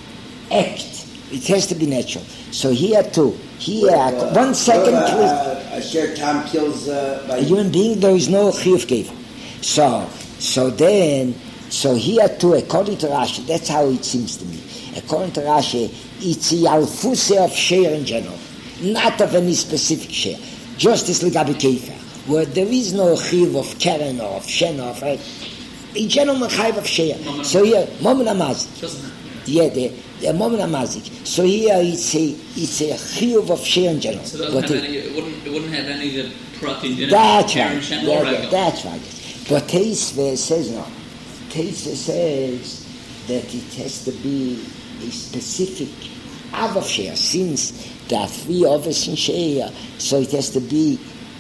act. It has to be natural. So here too, here, uh, one second, uh, please. Uh, a Shetam kills uh, by a human being, there is no Chiv Kefer. So, so then, so here too, according to Rashi, that's how it seems to me. According to Rashi, it's the alfuse of share in general, not of any specific share. Just as Ligabi Kefer, where there is no chiv of Keren or of Shen or of right? In general, a chiv of Shea. So here, Momen HaMazik. Yeah, the, the Momen HaMazik. So here it's a, it's a chiv of Shea in general. So it, doesn't have any, it, wouldn't, it wouldn't have any of the protein in it. That's right. Yeah, yeah, that's right. But Teisve says no. Teisve says that it has to be a specific av of Shea, since there are three overs in Shea, so it has to be,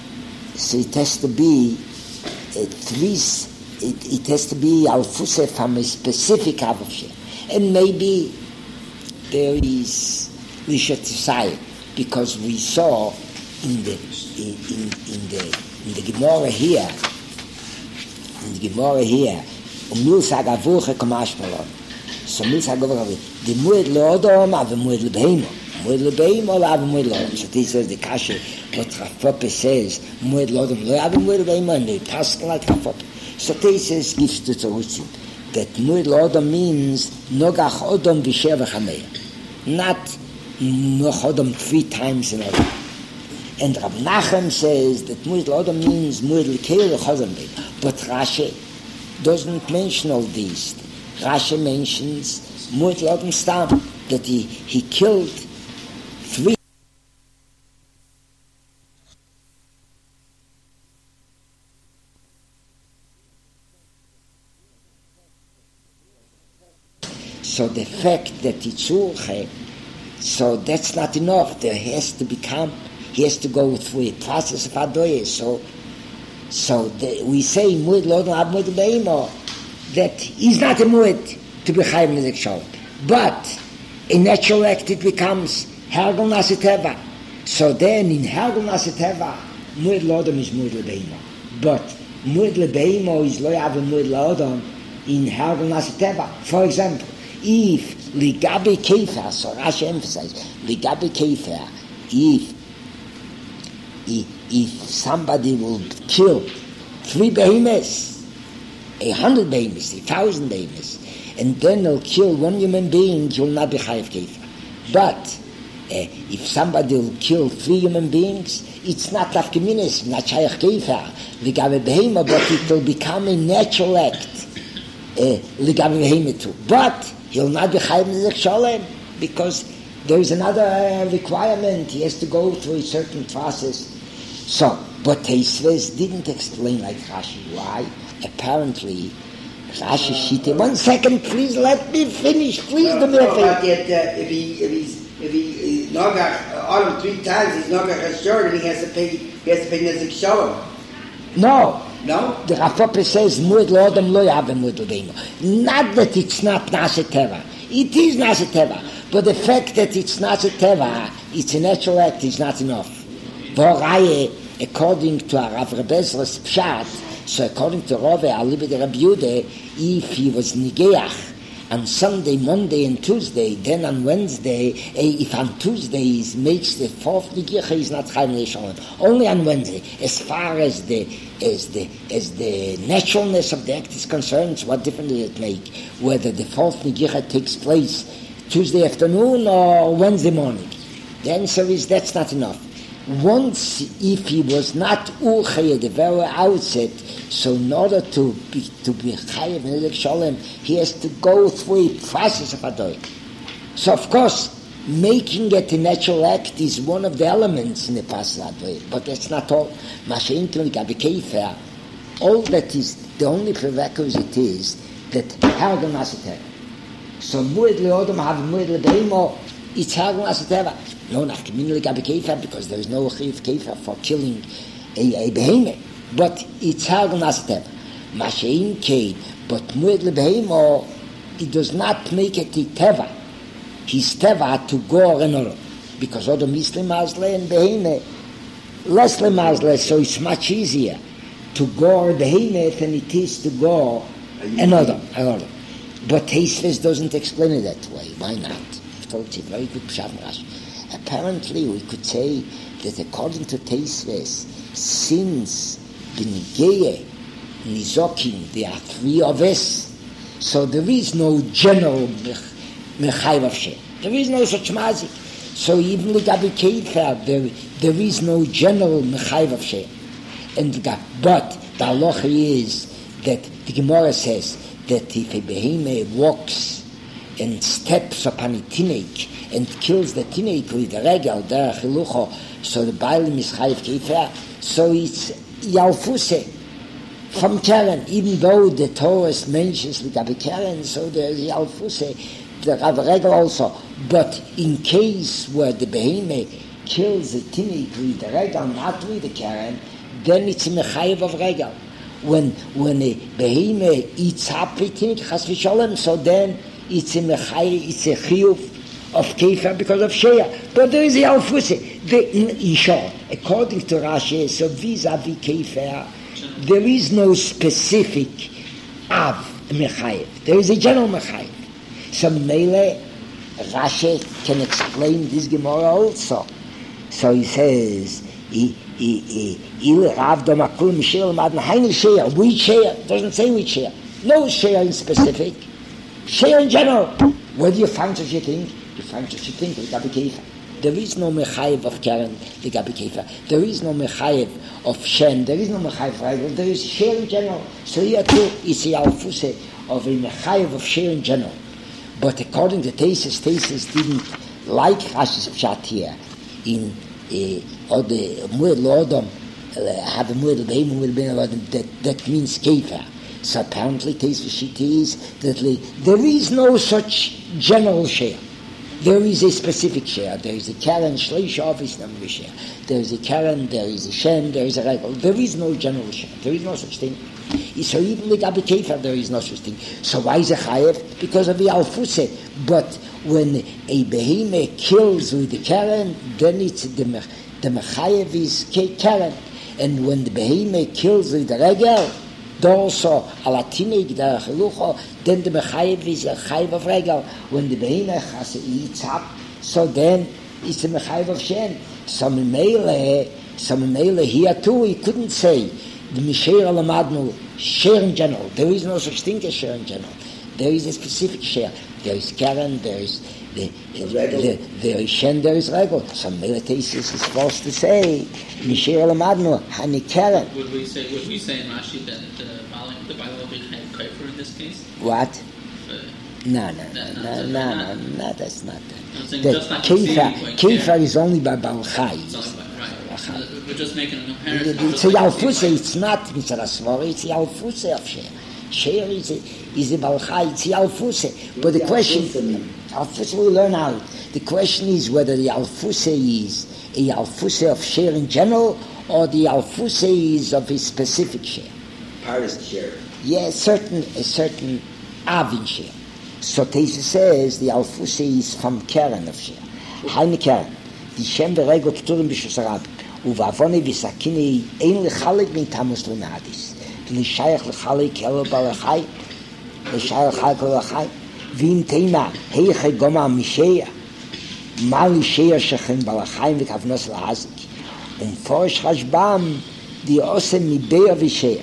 so it has to be at least, it, it has to be alfuse from a specific av of Shea. And maybe there is Lishatisai, because we saw in the in, in, in the in the Gemara here, in the Gemara here, Umilsag Avuche Kamashmalon. So Milsag Avuche, the Mued Lodom, Ave Mued Lebeimo. Mued Lebeim or Ave Mued Lodom. So this is the Kasha, what Rafope says, Mued Lodom, Ave Mued Lebeim, and they pass like Rafope. So this is gives to Tzoruzim, that Mued Lodom means Nogach Odom Visher V'chameya, not Noch Odom three times in a row. And Rab Nachem says that Mued Lodom means Mued L'Keir V'chozom Beit. But Rashi doesn't mention all these. Rashi mentions Mu'ed Lodom Stam, that he, he killed three. So the fact that it's Urche, so that's not enough. There has to become, he has to go through a process of Adoye. So, so the, we say Mu'ed Lodom Ab Mu'ed Be'imo, that he's not a Mu'ed to be Chayv Nizek Shalom. But in natural act it becomes Hergel Nasiteva. So then in Hergel Nasiteva, Mu'ed Lodom is Mu'ed Lebeimo. But Mu'ed Lebeimo is Lo Yav Mu'ed Lodom in Hergel Nasiteva. For example, if Ligabi Kefer, so Rashi emphasized, Ligabi Kefer, if, if, if somebody will kill three behemoths, a hundred behemoths, a thousand behemoths, and then they'll kill one human being, you'll not be Chayav Kefer. But uh, if somebody will kill three human beings, it's not Lafkeminis, not Chayav Kefer, Ligabi Behemoth, but it will become a natural act, Ligabi Behemoth too. But he'll not be Chayav Nizek Shalom, because there is another uh, requirement. He has to go through a certain process. So, but Teisves didn't explain like Rashi. Why? Apparently, Rashi Shita. One second, please let me finish. Please no, do me a favor. But yet, uh, if he if he's if he Nogach uh, all of three times, he's Nogach Hashor, and he has to pay he has to pay Nizek Shalom. No. No? The Rafope says, Mu'ed Lodom Lo Yav Mu'ed Lebeimo. Not that it's not Nase Teva. It is Nase Teva. But the fact that it's Nase Teva, it's a natural act, is not enough. Voraye, according to Rav Rebezra's Pshat, so according to Rove, Alibi de Rabbi Yude, if he was Nigeach on Sunday, Monday, and Tuesday, then on Wednesday, if on Tuesday he makes the fourth Nigeach, he's not Chayav Nizek Shalom. Only on Wednesday, as far as the as the as the naturalness of the act is concerned, what difference does it make whether the fourth Nigeach takes place Tuesday afternoon or Wednesday morning? The answer is that's not enough. Once, if he was not Urche at the very outset, so in order to be to be Chayav Nizek Shalom, he has to go through a process of Adoy. So of course, making it a natural act is one of the elements in the process of Adoy, but that's not all. Mashein Gabi Kefer, all that is, the only prerequisite is that Hergel Nasiteva. So Mu'ed Leodom have Mu'ed Lebeimo, it's Hergel Nasiteva. No, not communally Gabi Kefer, because there is no Chayav Kefer for killing a, a behemoth. But it's Hergel Nasiteva. Mashein Kein, but Mu'ed Lebeimo, it does not make it a Teva. He's Teva to go another. Because Odom Misle Mazle and Behemoth, less Le Mazle, so it's much easier to go the behemoth than it is to go another. another. But Teisves doesn't explain it that way. Why not? I've told you, very good Pshat Rashi. Apparently, we could say that according to Teisves, since B'negeye, Nizokim, there are three of us, so there is no general Mechayev of Shem. There is no such mazik. So even the Gabi Kefer, there, there is no general Mechayev of Shem. And the, but the halacha is that the Gemara says that if a behemoth walks and steps upon a tinnik and kills the tinnik with the regel, derech hilucho, so the Bailim is Chayav Kefer, so it's Yalfuse from Keren, even though the Torah mentions the Gabi Keren, so there's Yalfuse, the Rav Regel also. But in case where the behemoth kills the tinnik with the regel, not with the Keren, then it's a mechayev of regel. When when a behemoth eats up a tinnik chas v'sholem, so then it's a mechayev, it's a chiyuv of kefer because of sheya. But there is a alfuse. The Isha, according to Rashi, so vis-a-vis kefer, there is no specific av mechayev. There is a general mechayev. So Mele, Rashi can explain this Gemara also. So he says, Il Rav Domakul Mishel Madna Haini Shea, we share, doesn't say we share. No share in specific. Share in general. Where do you find such a thing? You find such a thing, the Gabi Kefer. There is no Mechayev of Keren, the Gabi Kefer. There is no Mechayev of Shem. There is no Mechayev of Regel. There is share in general. So here too, it's the Alfuse of a mechayev of share in general. But according to Tesis, Tesis didn't like Rashi's pshat here in uh, or the muad lodom have a muad beim muad beim that that means kefa. So apparently Tesis shit is that there is no such general share. There is a specific share. There is a Karen, Shleish office number share. There is a Karen, there is a Shem, there is a Regal. There is no general share. There is no such thing. So even with Abu Kefer, there is no such thing. So why is a Chayev? Because of the Alfuse. But when a Behemoth kills with the Karen, then it's the, the Mechayev is Karen. And when the Behemoth kills with the Regal, also alatinig der Chalucho, then the Mechayev is a Chayev of Regal. When the Behemoth has eats up, so then it's a Mechayev of Shem. Some Mele, some Mele here too, he couldn't say the Misher Alamadnu, share in general. There is no such thing as share in general. There is a specific share. There is Karen, there is the, the, the, there is Shen, there is Regal. Some Mele Tesis is supposed to say Misher Alamadnu, Hani Karen. Would we say, would we say in Rashi that the the Bible will be Kaifer in this case? What? Uh, no, no, no, no, no, no, no, no, that's not that. The Kaifer, Kaifer is only by Baal Chai. It's only by, right. So we're just making a comparison. It's a Yalfuse, it's not Mitzvah Svori, it's a Yalfuse of Share. Share is a, is a Baal Chai, it's a Yalfuse. But the question, Yalfuse we learn out. The question is whether the Yalfuse is a Yalfuse of Share in general or the Yalfuse is of a specific Share. Part is share. Yeah, certain a certain avin share. So Tesis says the Alfuse is from Keren of share. Heine Keren. Die Shem beregel pturim b'shusarab. Uvavone v'sakini ein lechalik min tamus l'nadis. L'shayach lechalik elo balachai. L'shayach lechalik elo balachai. V'im teima heiche goma misheya. Ma l'sheya shechem balachai v'kavnos l'hazik. Um forsh Rashbam die ose mi beya v'sheya.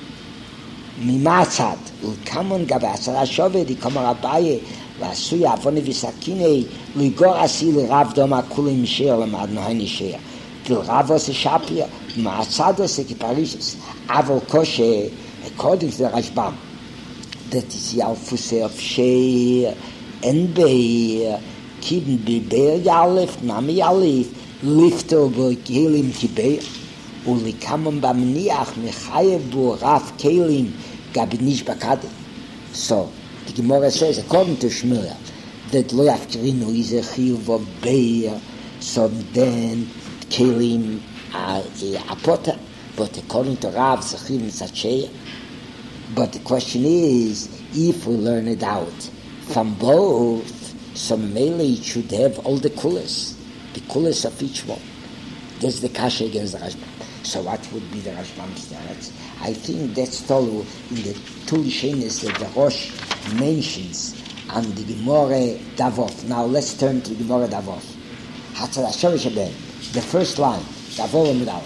ממעצד, ולכמון גבי עשרה שובת, יקומר הבאי, ועשוי עווני וסכיני, לגור עשי לרב דומה כולים שיר למדנו הנשיר. ולרב עושה שפיר, מעצד עושה כפרישס, אבל קושה, according to the Rashbam, that is Yalfuse of Sheir, and Beir, Kibben Beir Yalef, Nami Yalef, Lifter Kelim Kibeir, ולכמון במניח מחייב בו רב כלים Gabinish Bakade. So the Gemara says, according to Shmuel, that Lo Yafkerinu is a chiyuv of Beir, so then Kelim are a potter, but according to Rav, it's a chiyuv Mitzacheh. But the question is, if we learn it out from both, so mainly it should have all the kulas, the kulas of each one. That's the kasha against the Rashbam. So what would be the Rashbam's stance? I think that's told in the two Lishenis that the Rosh mentions and the Gemara Davot. Now let's turn to the Gemara Davot. Hatzal HaShoresh Haben, the first line, Davot Amidal.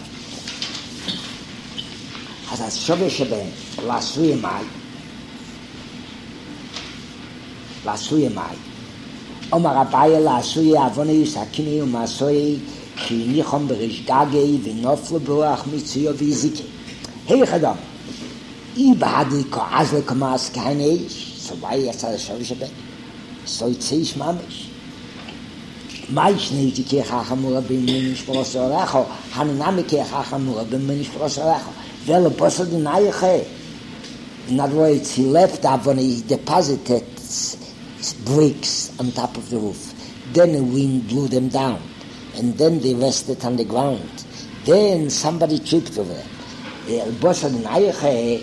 Hatzal HaShoresh Haben, Lasui Mai, Lasui Mai. Omar Abaye Lasui Avonei Sakini Umasoi Ki Nichom Berish Gagei V'noflo Beruach Mitzuyo V'izike. Hey Chadam, Ibadi Ko'azle Komas Kahaneish. So why Hatzal HaShoresh Haben? So it says Mamish. Mais nicht die Chachamura bin Minish Prosoracho, Hanami Chachamura bin Minish Prosoracho. Well, Bossa the Nayache. In other words, he left up when he deposited bricks on top of the roof. Then the wind blew them down, and then they rested on the ground. Then somebody tripped over them. Bossa the Nayache,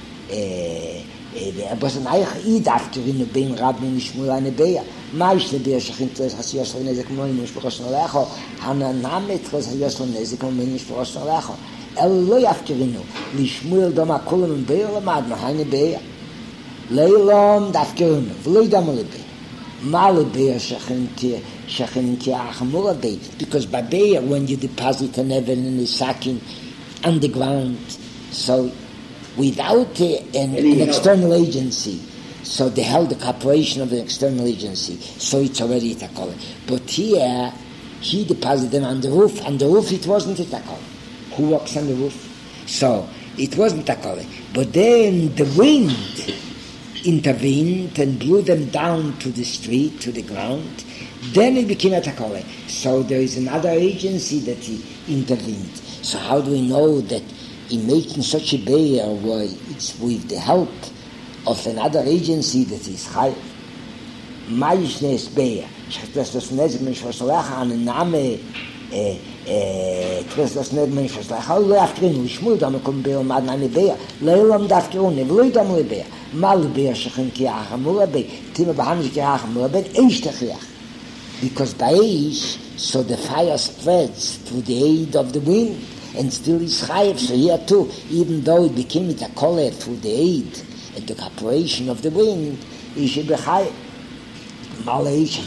Bossa the Nayache, he after in the Bein Rabbi Nishmul and Beya. Mais leber shachintos hasiyos lenezek moin mishporos nalecho hananamet chos hasiyos lenezek moin mishporos nalecho el lo yafkerinu lishmuel doma kolon beir lamad mahane beir leilom dafkerinu v'lo yidam leber ma leber shachinti shachinti achamura beir, because by beir when you deposit an even in the sacking on the ground, so without uh, an, an external agency. So they held the cooperation of the external agency, so it's already Itakol. But here, he deposited them on the roof. On the roof, it wasn't Itakol. Who walks on the roof? So, it wasn't Itakol. But then the wind intervened and blew them down to the street, to the ground, then it became a takole. So there is another agency that he intervened. So how do we know that in making such a bear, where it's with the help of another agency that is high? Maishnes bear. Das das Nezek Mensch was lachen an den Name äh äh das das Nezek Mensch was lachen. Hallo afkrin, ich muss da mal kommen bear mal eine bear. Leilam darf geon, ne will da mal bear. Mal bear schon ki ach mal bear. Tim behan ich ach mal bear ist der. Because by age, so the fire spreads through the aid of the wind and still is high. So here too, even though it became a color through the aid and the cooperation of the wind, it should be high. So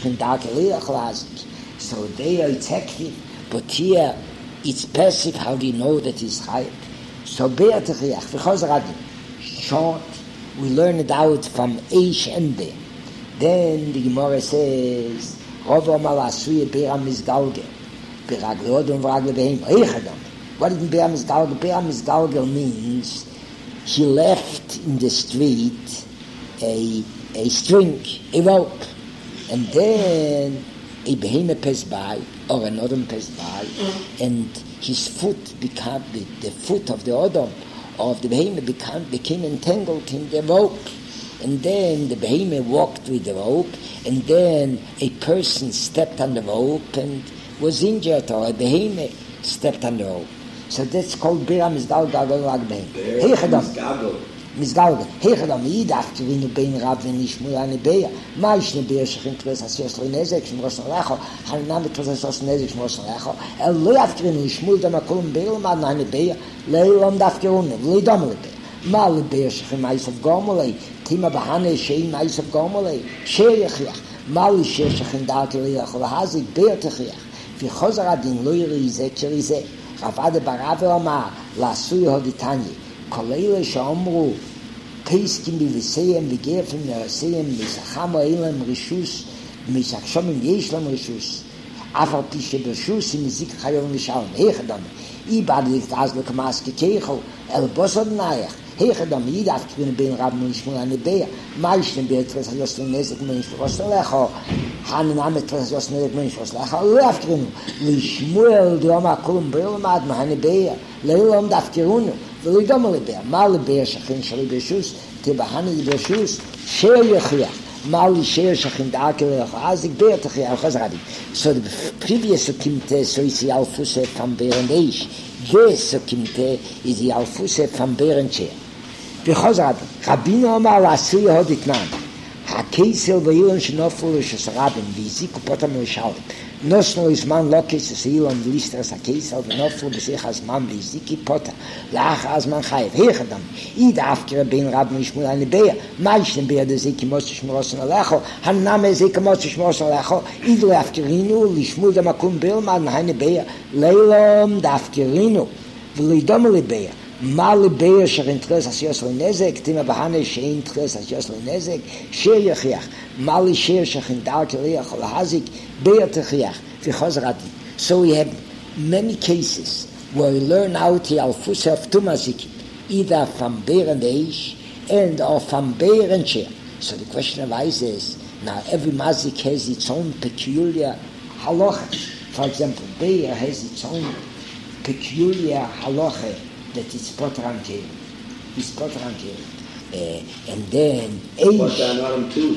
there it's active, but here it's passive. How do you know that it's high? So short, we learn it out from Eish and Be. Then the Gemara says, what did Be'er Misgalgel? Be'er Misgalgel means he left in the street a, a string, a rope. And then a behemoth passed by, or another passed by, and his foot became, the, the foot of the other, of the behemoth became, became entangled in the rope. And then the behemoth walked with the rope, and then a person stepped on the rope and was injured, or a behemoth stepped on the rope. So that's called Be'er Misgalgel Be'er Misgalgel. Misgalgel. Hechadam Yid after we know Bein Rab when Ishmul Ane Be'er. Ma Ishne Be'er Shechin Tves Asios Lo Nezek Shem Rosh Lecho. Hanam Tves Asios Nezek Shem Rosh Lecho. El Lo after we know Ishmul Dam Akolum Be'er Ma Ane Be'er. Leilam Dafke Unem. Lo Yidam Le Be'er. Ma Le Be'er Shechin Mais of Gomolei. Tima Bahane Shein Mais of Gomolei. Sher Yechiach. Ma Le Sher Shechin Dake Leach. Lahazik Be'er Techiach. Vi Chozar Adin Lo Yiri Yizek Cher Yizek. Ravade Barave Omar. La'asui Hoditanye. Kolele Shomru, Peskim Biviseyem, Vigefim Neraseyem, Misachamo Elam Rishus, Misachshomim Yeshlam Rishus, Afar Pishe Bershus, Mizik Chayom Mishalim, Hechadam, Ibad liegt Azlo Kamaske Keichel, El Bosod Nayach, Hechadam, Yidaf Kvin Ben Rab Munishmul Anebea, Maishnem Beatres Hayoslim Nezek Munich Rosalecho, Hanan Amet Hayoslim Munich Rosalecho, Lafkrinu, Lishmuel Drama Kulum Brilmad Mahanebea, Leilam Dafkirunu, ולא ידום לבאר, מה לבאר שכין שלי ברשוס, תבחני ברשוס, שר יחיח, מה לשיר שכין דאקל לך, אז יגבר תחיח, חזרתי. So the previous Sukimte, so is the Alfuse from Bear and Eish. This Sukimte is the Alfuse from Bear and Chair. וחזרתי, רבינו אמר לעשוי הודתנן, הכיסל ואילון שנופלו לשסרבים, והזיקו פותם לשאולים. נוסנו הזמן לא כסס אילון וליסטרס הכיסל ונופלו בשיח הזמן והזיקי פוטה לאחר הזמן חייב היחדם איד אפקרה בין רב משמול הנביא מה ישנם ביד הזיקי מוסי שמורסון הלכו הנמה הזיקי מוסי שמורסון הלכו איד לא אפקרינו לשמול דמקום בלמד הנביא לילום דאפקרינו ולא ידום לביא מה לביא אשר אינטרס עשיוס לנזק תימה בהנה שאינטרס עשיוס לנזק שיר יחיח מה לשיר שכינדר כליח או להזיק Be'er Techiach, v'chozrati. So we have many cases where we learn out the Alfuse of Tumazikim, either from Be'er and Eish, and or from Be'er and Cher. So the question arises, now every Mazik has its own peculiar halacha. For example, Be'er has its own peculiar halacha that is Potter and Cher. It's Potter and Cher. Uh, and then Eish... Potter and too.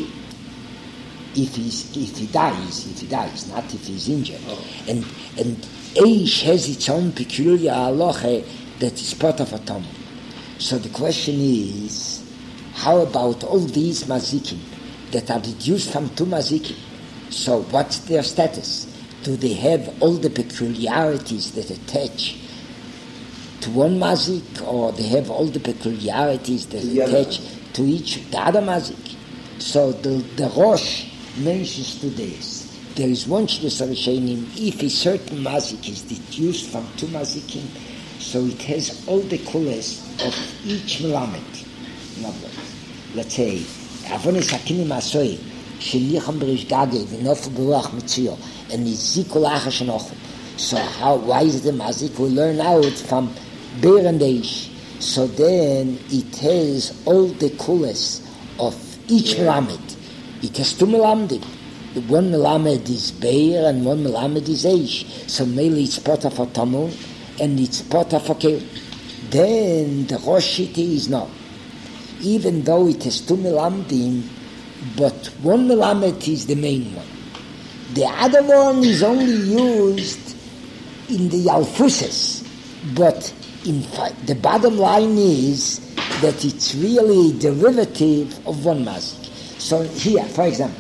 If he's, if he dies, if he dies, not if he's injured. Oh. And and Eish has its own peculiar halacha that is part of a tom. So the question is, how about all these mazikim that are reduced from two mazikim? So what's their status? Do they have all the peculiarities that attach to one mazik, or they have all the peculiarities that yeah. attach to each the other mazik? So the the Rosh mentions to this. There is one Shidduch Rishonim, if a certain mazik is deduced from two mazikim, so it has all the kulas of each melamed. In other words, let's say, Avonis Hakinim Asoy, Shelicham Berish Gagel, V'nofel Beruach Mitzio, and Yizikul Acha Shenochu. So how, why is the mazik? We learn out from Be'er and Eish. So then it has all the kulas of Each melamed. It has two melamdim. One melamed is beir and one melamed is eish. So mainly it's pota for tamu and it's pota for kelim. Then the Rosh Shiti is not. Even though it has two melamdim, but one melamed is the main one. The other one is only used in the Alfuses, but in fact, the bottom line is that it's really a derivative of one mazik. So here, for example,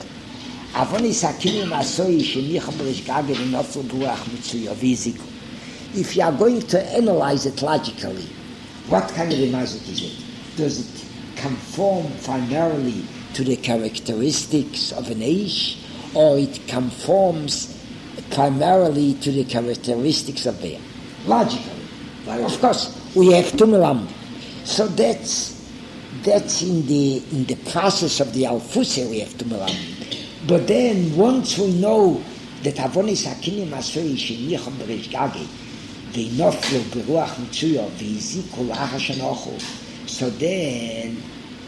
if you are going to analyze it logically, what kind of a mazik is it? Does it conform primarily to the characteristics of an eish, or it conforms primarily to the characteristics of bear? Logically. Of course, we have two melam. So that's that's in the in the process of the Alfuse we have two melam. But then once we know that Avonis Hakinim Asoi Shenicham Berish Gagi, they noflu beruach mitzuyo v'izikul achashanochu. So then,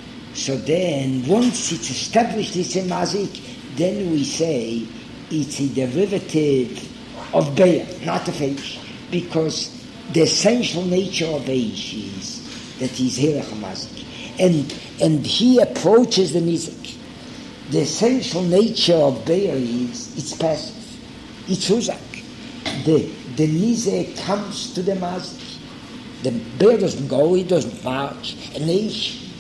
so then once it's established it's a mazik, then we say it's a derivative of bear, not of eish, because the essential nature of eish is that he's hirach mazik, and and he approaches the nizik. The essential nature of bear is it's passive, it's uzak. The the nizik comes to the mazik. The bear doesn't go, it doesn't march, and eish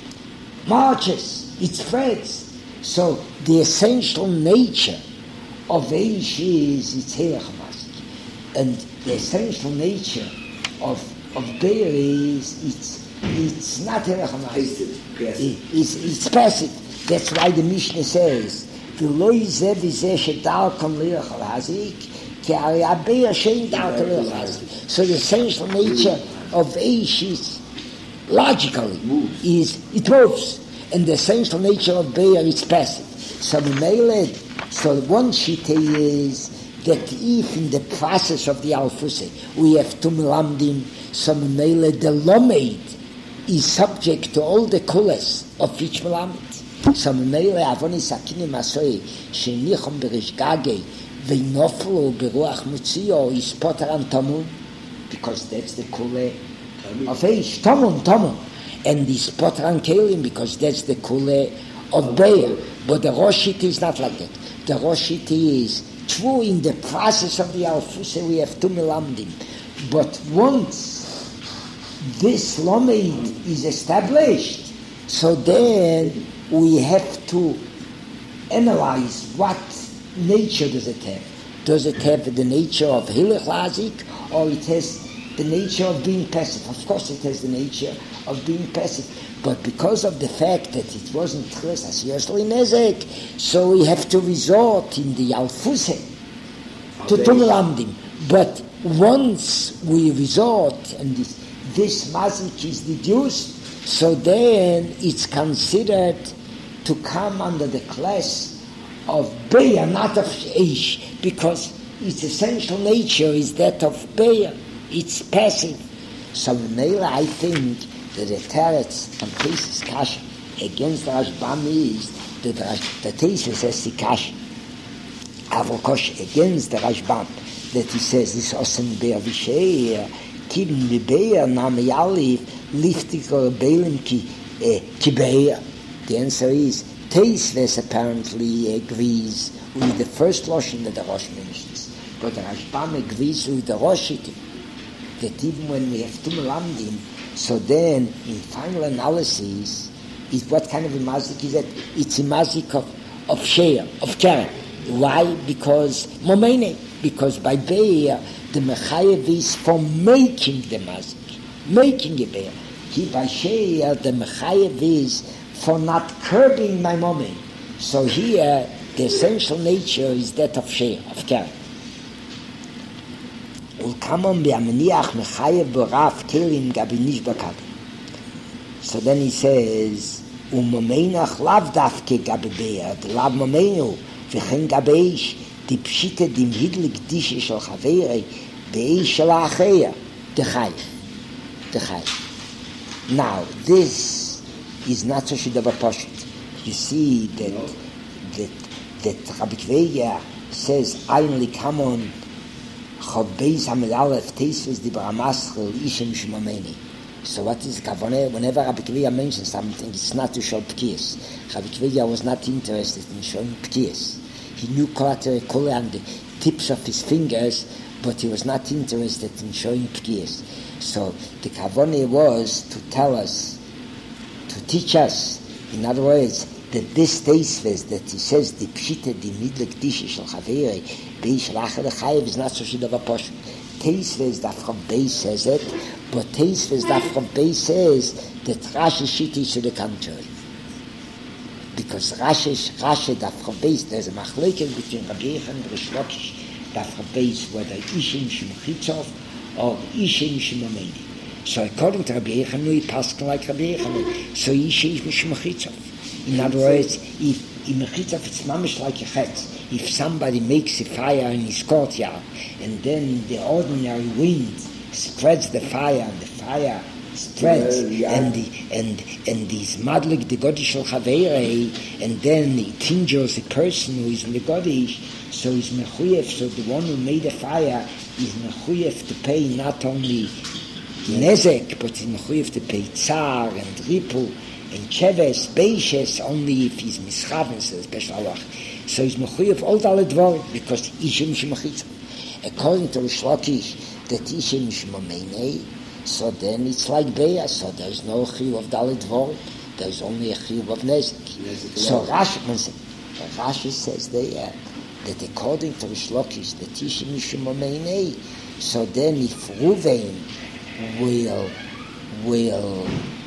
marches, it spreads. So the essential nature of eish is it's hirach mazik, and the essential nature of of bear is it's it's not hirach mazik. It's it's passive. That's why the Mishnah says v'lo yizeh v'zeh shedal kam lirach hazik ki ari abeir shein dal kam lirach hazik. So the essential nature of eish is logically is it moves, and the essential nature of bear is passive. So the so one shita is that if in the process of the Alfuse we have two melamdim, so the lomed is subject to all the kulas of each melamed. So memele avonis hakinim asoi shenichom berish gage v'noflu beruach mutzio is potaran tamun, because that's the kule of eish, tamun, tamun, and is potaran kelim because that's the kule of bear. But the Rosh Shiti is not like that. The Rosh Shiti is true in the process of the Alfuse we have two melamdim, but once this lomed is established, so then we have to analyze what nature does it have. Does it have the nature of hilach lazik, or it has the nature of being passive? Of course it has the nature of being passive, but because of the fact that it wasn't tchilas asiyosli nezek, so we have to resort in the Alfuse to Tumelamdim. But once we resort and this, this mazik is deduced, so then it's considered to come under the class of bear, not of eish, because its essential nature is that of bear. It's passive. So I think that the teretz and Tesis Kasha against the Rashbam is that the Tesis has the Kasha. Avokosh against the Rashbam, that he says this osen bear visheir kibin bebeir nami alif liftikor belim ki ki bear. The answer is Tesis apparently agrees with the first Lashon that the Rosh mentions, but the Rashbam agrees with the Rosh Shiti, that even when we have two melamdim, so then in final analysis, is what kind of a mazik is that? It's a mazik of, of share, of karen. Why? Because momene, because by bear the mechayev is for making the mazik, making a bear. He by share the mechayev is for not curbing my moment. So here the essential nature is that of share, of karen. So then he says, "Umomenach lav dafke gabebeer, lav momenu v'chen gabeish dipshite dim hidlik dishe shel chavere beish shel acheya dechayv, dechayv." Now this is not so shidavar poshut. you see that No. that that Rabbi Kveya says, "Einli come on, Chobeis Hamid Aleph Teisves Di Baramaskel Ishim Shmameni." So what is Kavaneh? Whenever Rabbi Kveya mentions something, it's not to show Pkias. Rabbi Kveya was not interested in showing Pkias. He knew Kolater Kole on the tips of his fingers, but he was not interested in showing Pkias. So the Kavaneh was to tell us, to teach us, in other words, that this Teisves that he says, the Pshita, the Midlik Dishe Shel Chavere, Beish Lacha the Chayev is not so Shidava Posh. Teisves that from Beis says it, but Teisves that from Beis says that Rashi Shita is to the contrary. Because Rashi, Rashi that from Beis, there's a machleket between Rabbi Yechon and Rish Lakish that from Beis, whether Ishim Shmuchitzov or Ishim Shmameni. So according to Rabbi Yechon, he passed like Rabbi Yechon, so Ishim Shmuchitzov. In other words, if in Mechitzov it's mamish like a chetz, if somebody makes a fire in his courtyard and then the ordinary wind spreads the fire and the fire spreads Yeah, yeah. and the, and and these madlik the godish shel chaveirei and then it injures the person who is in the godish, so is mechuyef. So the one who made the fire is mechuyef to pay not only nezek but is mechuyef to pay tsar and ripul and cheves beishes only if he's mischaven, so special Allah. So he's mechuyev all the dvar because ishim shemachitz. According to Rish Lakish, that ishim shemameinei, so then it's like beya. So there's no chiyuv of dal dvar. There's only a chiyuv of nezek. So Rashi, Rashi says there that according to Rish Lakish, that ishim shemameinei. So then if Ruvain will will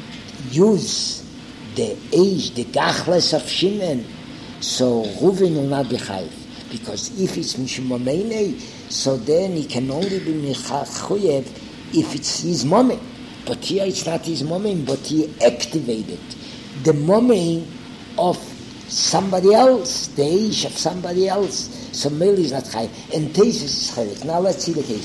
use the age, the gachles of Shimon, so Reuven will not be chayiv. Because if it's Mishumameinei, so then he can only be mechayev if it's his moment. But here it's not his moment, but he activated the moment of somebody else, the age of somebody else. So Meli is not chayiv. And Tesis is chayiv. Now let's see the case.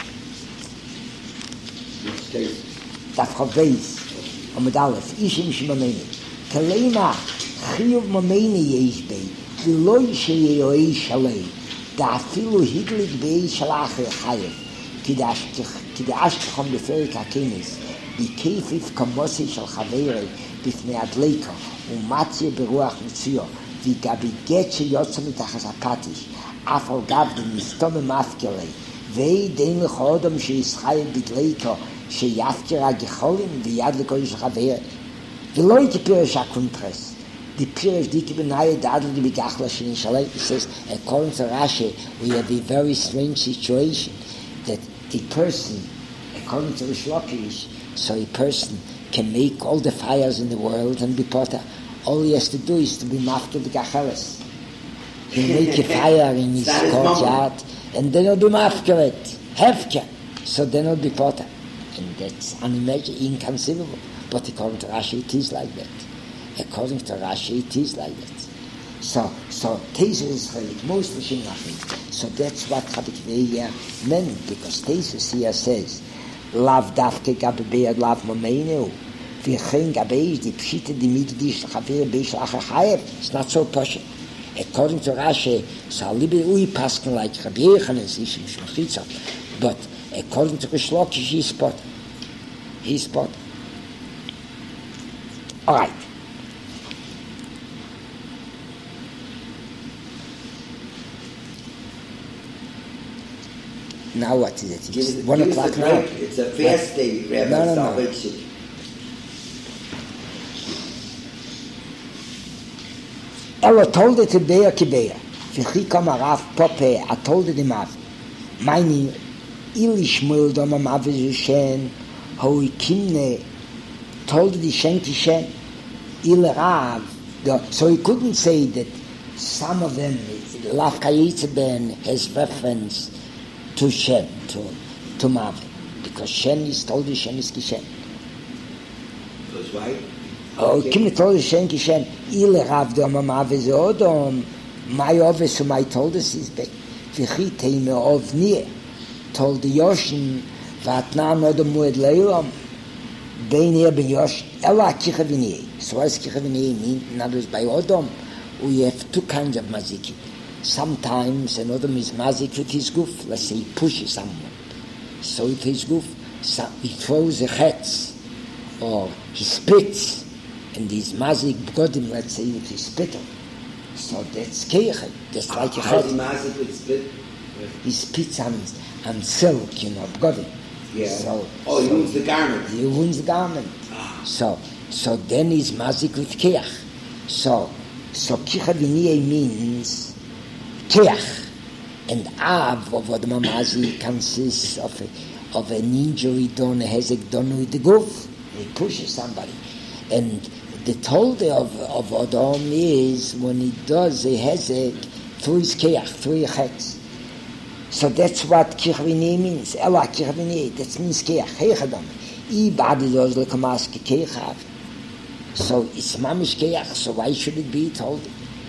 Daf Chaveis. Amud Aleph, Ishim Shemameni. Kalema, Chiyuv Mameni Yesh Bei, V'loi Sheyeoei Shalei, Da'afilu Hidlik Bei Shalacher Chayev, Kida'ashtichom Beferik HaKenes, B'keifif Kamosi Shal Chaverei, B'fnei Adleika, Umatze Beruach Mitzio, V'gabiget Sheyotza Mitachas HaPatish, Af al Gav D'Mistome Mafkelei, V'ei Dein L'chodom Sheyischayim B'dleika, שיפקר הגחולים ויד לכל שחבר ולא יתפרש הקונטרס the pirish diki benaya dadli bigachla shin shalai. It says according to Rashi we have a very strange situation that a person according to Rish Lakish, so a person can make all the fires in the world and be potter. All he has to do is to be mafkel the gachalas. He'll make a fire in his courtyard and then he'll be mafkel it hefker, so then he'll be potter. And that's unimaginable, inconceivable. But according to Rashi, it is like that. According to Rashi, it is like that. So, so Tesis is chalik, most machine nothing. So that's what Rabbi Kveya meant, because Tesis here says, Lav davke gabe be'ad lav momeinu, v'chein gabe di pshita di middish l'chaver beish l'acher chayev. It's not so posh. According to Rashi, so libe ui paskin like Rabbi Yechon is ishim shmachitza, but according to Rish Lakish, he's spot. He's spot. All right. Now what is it? It's Give, one give o'clock us a now. break. It's a fast day, Rabbi No, no, no. Salvation. Ella told it to Beya Kibeya. V'chi kam Rav Pope, I told it him Rav. Meine Ili Shmuel dom am Avizu Shen, hoi Kimne, told the Shenki Shen, Il Rav. So he couldn't say that some of them, Lav Kayitzeben has reference to Shen, to, to Mavi, because Shen is told the Shen is Kishen. That's right. Oh, Kimne told the Shen Kishen, Il Rav dom am Avizu Odom, my office who my told us is back. V'chi teime of Nieh. Told the Yoshin, Vatnan Odom Mued Leilam, Bein hier ben Yoshin, Ella Kicha V'nieh. So as Kichavinim, in others by Odom, we have two kinds of mazik. Sometimes an Odom is mazik with his goof, let's say he pushes someone. So with his goof, so he throws a chetz, or he spits, and he's mazik b'godim, let's say with his spittle. So that's keichet, that's like a How is chetz. mazik with spit? He spits on, on silk, you know, b'godim. Yeah. So, oh, he so moves the garment. he wounds the garment. Ah. So, so then he's mazik with keach. So, so kichaviniyeh means keach. And av, of what mazik consists of a, of an injury done, a hezek done with the goof. He pushes somebody. And the tolde of, of Odom is when he does a hezek through his keach, through his chetz. So that's what kichvini means. Ela kichvini, that means keach, heichadam. I badi does lekamas kechav. So it's mamish keach, so why should it be told?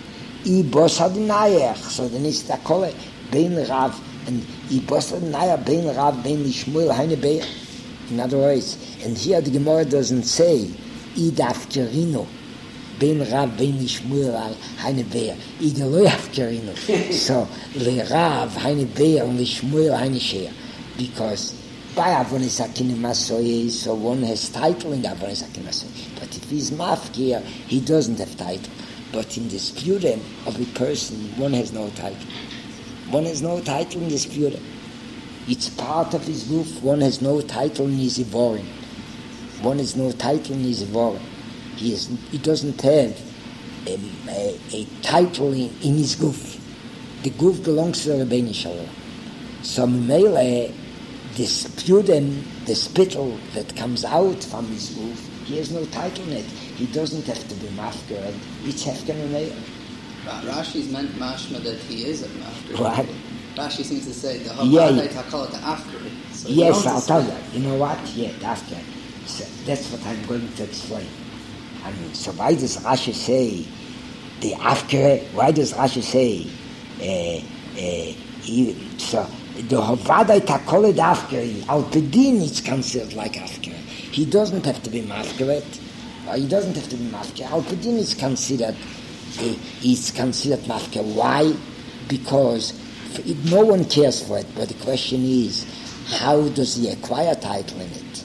I bosad nayach, so then it's the kole, bein rav, and I bosad nayach, bein rav, bein lishmuel, heine beir. In other words, and here the Gemara doesn't say, I daf kerino, bein rav, bein lishmuel, heine beir. I de lo yaf kerino. So, le rav, heine beir, and lishmuel, heine sheir. Because by Avonis Hakinim Masoye, so one has title in Avonis Hakinim Masoye. But if he's mafkir, he doesn't have title. But in the sputum of a person, one has no title. One has no title in the sputum. It's part of his goof. One has no title in his ivorim. One has no title in his ivorim. He is. He doesn't have a, a, a title in, in his goof. The goof belongs to the Rebbeinu Shalom. So Mele, the sputum, the spittle that comes out from his goof, he has no title in it. He doesn't have to be mafker, and it's hefker Mele. Rashi's meant mashma that he is a mafker. What? Rashi seems to say the Yeah, Havadai yeah. Takal the after. So Yes, I'll tell you. You know what? Yeah, after. So that's what I'm going to explain. I mean, so why does Rashi say the after? Why does Rashi say uh, uh, he, so the Havadai Takol the after? Al Pedin is considered like after. He doesn't have to be mafkeret. He doesn't have to be mafker. Al Pedin is considered. Uh, is considered mafker. Why? Because it, no one cares for it. But the question is, how does he acquire title in it?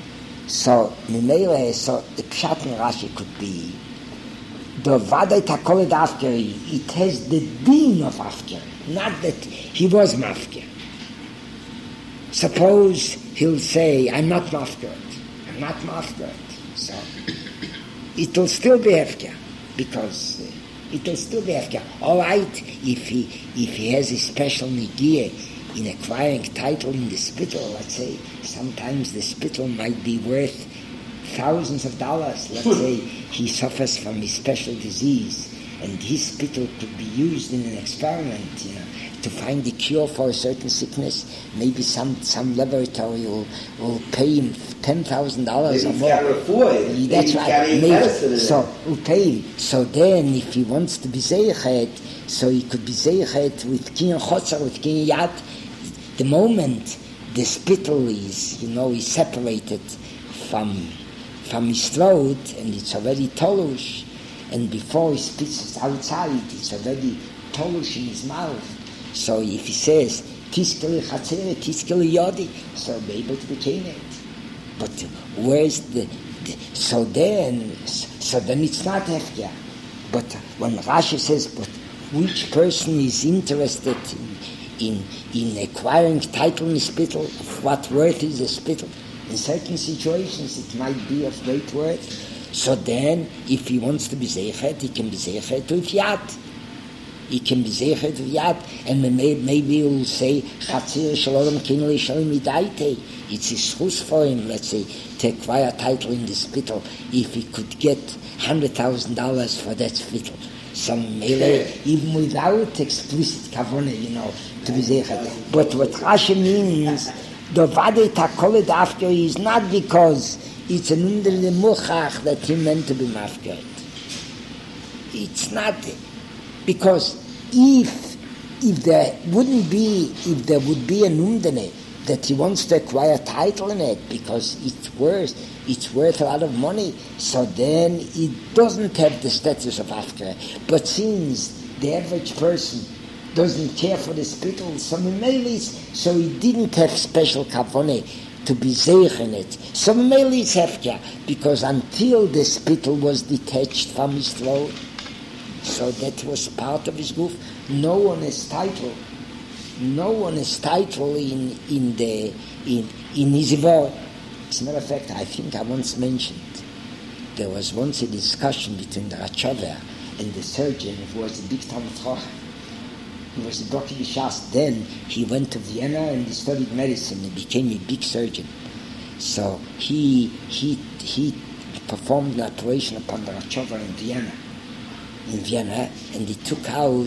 So, Mimele, so the Pshat in Rashi could be the Vadai Takolet Afkeri, it has the din of Afker, not that he was Mafker. Suppose he'll say, I'm not Mafker, I'm not Mafker. So, it will still be Afker, because uh, it will still be Afker. All right, if he, if he has a special Nigia in acquiring title in the spittle, let's say, sometimes the spittle might be worth thousands of dollars. Let's say he suffers from a special disease, and his spittle could be used in an experiment, you know, to find the cure for a certain sickness. Maybe some, some laboratory will, will pay him ten thousand dollars or more. That's right. Maybe. So, will pay him. So then, if he wants to be zeichet, so he could be zeichet with kin chotzer, with kin yad. The moment the spittle is, you know, is separated from from his throat, and it's already tolush, and before he spits it outside, it's already tolush in his mouth. So if he says, Tiskeli chatzere, Tiskeli yodi, so be able to become it. But where's the, the, so then, so then it's not hefker. But when Rashi says, but which person is interested in, in, in acquiring title in the spittle, of what worth is a spittle? In certain situations, it might be of great worth. So then, if he wants to be zeichet, he can be zeichet with yad. He can be zeichet with yad, and maybe he will say, chatzir shalom kinli shalom idaite. It's a schus for him, let's say, to acquire a title in the spittle, if he could get one hundred thousand dollars for that spittle. Some mele, even without explicit kavanah, you know, to be zeichet. But what Rashi means, the Vadei Takolet after is not because it's an under the muchach that he meant to be mafkeret. It's not because if if there wouldn't be if there would be an umdene that he wants to acquire a title in it because it's worth it's worth a lot of money. So then he doesn't have the status of After. But since the average person doesn't care for the spittle, so so he didn't have special kavanah to be zeich in it. So mainly it's hefker, because until the spittle was detached from his throat, so that was part of his goof. No one is title. No one is title in in the in in his evolve. As a matter of fact, I think I once mentioned there was once a discussion between the Ratchover and the surgeon who was a big Talmid Chacham. He was a doctor Bishas. Then he went to Vienna and he studied medicine and became a big surgeon. So he he he performed an operation upon the Ratchover in Vienna. In Vienna, and he took out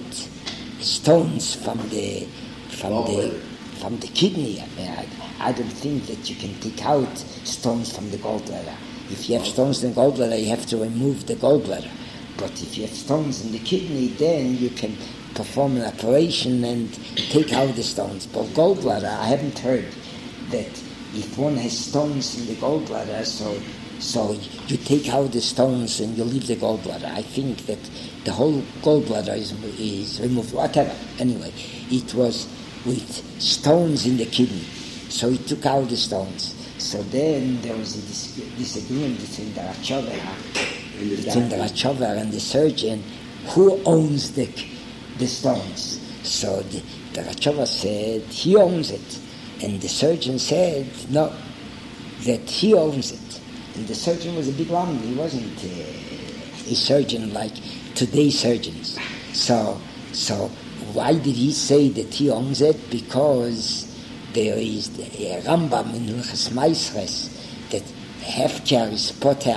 stones from the from oh, the really? from the kidney. I mean, I, I don't think that you can take out stones from the gallbladder. If you have stones in the gallbladder, you have to remove the gallbladder. But if you have stones in the kidney, then you can perform an operation and take out the stones. But gallbladder, I haven't heard that if one has stones in the gallbladder, so so you take out the stones and you leave the gallbladder. I think that the whole gallbladder is is removed. Whatever. Anyway, it was with stones in the kidney, so he took out the stones. So then there was a dis- disagreement between the Ratchover, between the Ratchover and the surgeon, who owns the the stones. So the, the Ratchover said he owns it, and the surgeon said no, that he owns it. And the surgeon was a big one. He wasn't uh, a surgeon like today's surgeons. So, so why did he say that he owns it? Because there is the uh, Rambam in Hilchos Maisres that hefker is poter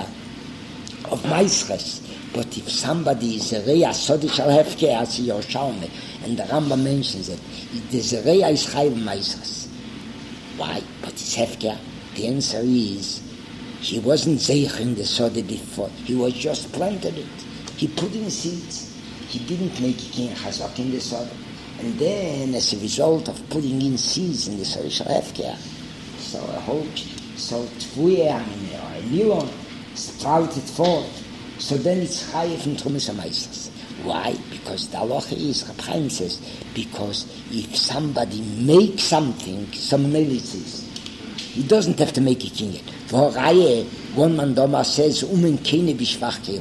of Maisres. But if somebody is a reya sodi shal hefker, as Yerushalmi, and the Rambam mentions it, the reya is chayv Maisres. Why? But it's hefker. The answer is, he wasn't zeiching the soda before. He was just planted it. He put in seeds. He didn't make king chazak in the soda. And then, as a result of putting in seeds in the soda shall have care. So a whole, so tvuya, I mean, a new one sprouted forth. So then it's chayiv and trumas ha'maisas. Why? Because the halacha is, Reb Chaim says, because if somebody makes something, some melitzis, he doesn't have to make a king. For Reihe, one man Doma says, umen kene bishvach kele.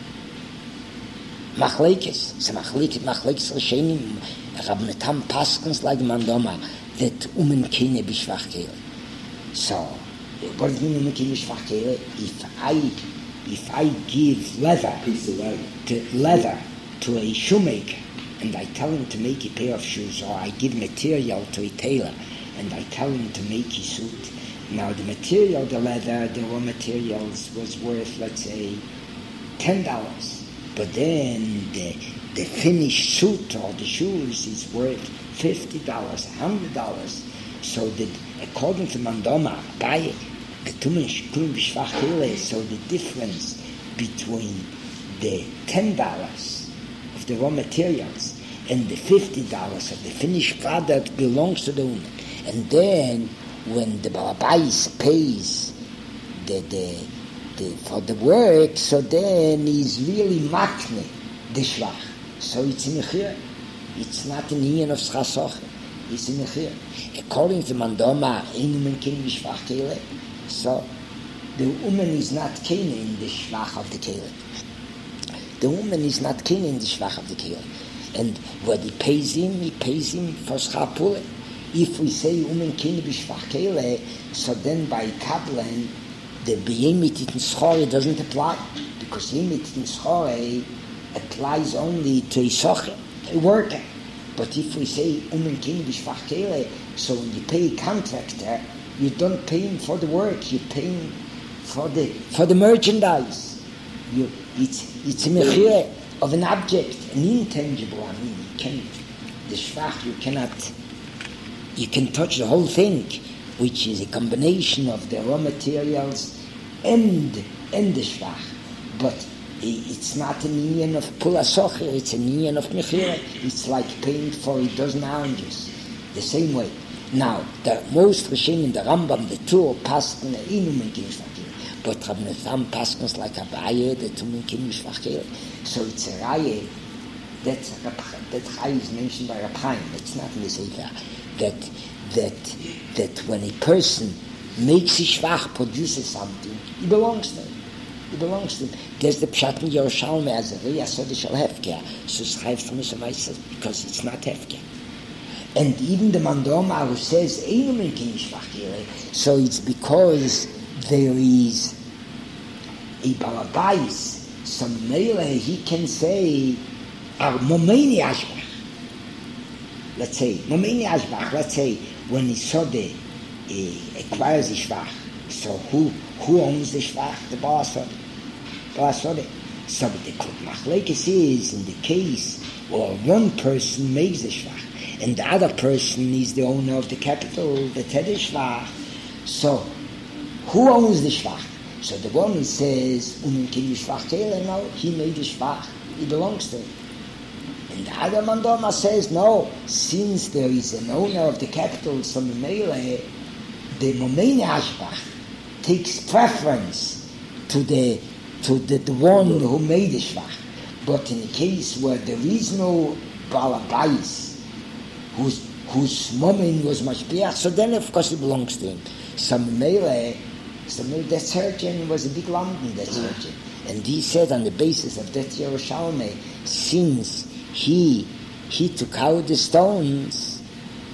Machlekes, it's a machlekes, machlekes Rishenim, Rab Netam Paskens like man Doma, that umen kene bishvach kele. So, what does it mean umen kene bishvach kele? If I, if I give leather, piece of leather, to leather to a shoemaker, and I tell him to make a pair of shoes, or I give material to a tailor, and I tell him to make a suit. Now the material, the leather, the raw materials was worth, let's say, ten dollars. But then the the finished suit or the shoes is worth fifty dollars, hundred dollars. So that according to Mandoma, buy the tumish kun bishvachile. So the difference between the ten dollars of the raw materials and the fifty dollars of the finished product belongs to the woman. And then when the Balabais pays the, the, the, for the work, so then he's really makne the shvach. So it's in mechir. It's not an ian of schasoch. It's in mechir. According to Mandoma, ein umen kin b'shvach kele. So the woman is not kin in the shvach of the kele. The woman is not kin in the shvach of the kele. And what he pays him, he pays him for schapule. If we say umen kine b'shvach kele, so then by Kablan, the b'yemit in schore doesn't apply, because yemit in schore applies only to a socher, a worker. But if we say umen kine b'shvach kele, so when you pay a contractor, you don't pay him for the work, you pay him for the for the merchandise. You, it's it's a mechire of an object, an intangible. I mean, you can the shvach you cannot. You can touch the whole thing, which is a combination of the raw materials and and the shvach. But it's not an inyan of pula socher, it's an inyan of mechira. It's like paying for a dozen oranges. The same way, Now, the most Rishonim in the Rambam, the two Paskin, Inum and Kinshvachil. But Rabbi Tam Paskins like Abaye, the two in Kinshvachil. So it's a Raye, that's that Chai is mentioned by Reb Chaim. It's not in the Sefer. That, that, that when a person makes a schwach, produces something, it belongs to him. It belongs to him. There's the Pshat in Yerushalmi as a Riyah Sodishal Hefker. So it's Chayv to Misha because it's not Hefker. And even the Mandoma who says Einum in Kinshvachil, so it's because there is a Balabais, some Mele, he can say, Ar Momeni Ashbach. Let's say, Momeni Ashbach, let's say, when he saw the uh, acquires the Shvach, so who who owns the Shvach? The Balasode. Balasode. So the Machlekes is in the case where one person makes the Shvach, and the other person is the owner of the capital, the Tedeh Shvach. So, who owns the Shvach? So the one who says, um, can you Shvach Kele? No, he made the Shvach. It belongs to him. And the other Mandoma says, no, since there is an owner of the capital, so the Mele, the Momeni Ashbach takes preference to the to the, the one who made the Shvach. But in the case where there is no Balabais, whose whose Momen was Mashbiach, so then of course it belongs to him. Some Mele, some that surgeon was a big London, that surgeon. And he said on the basis of that Yerushalmi, since he he took out the stones,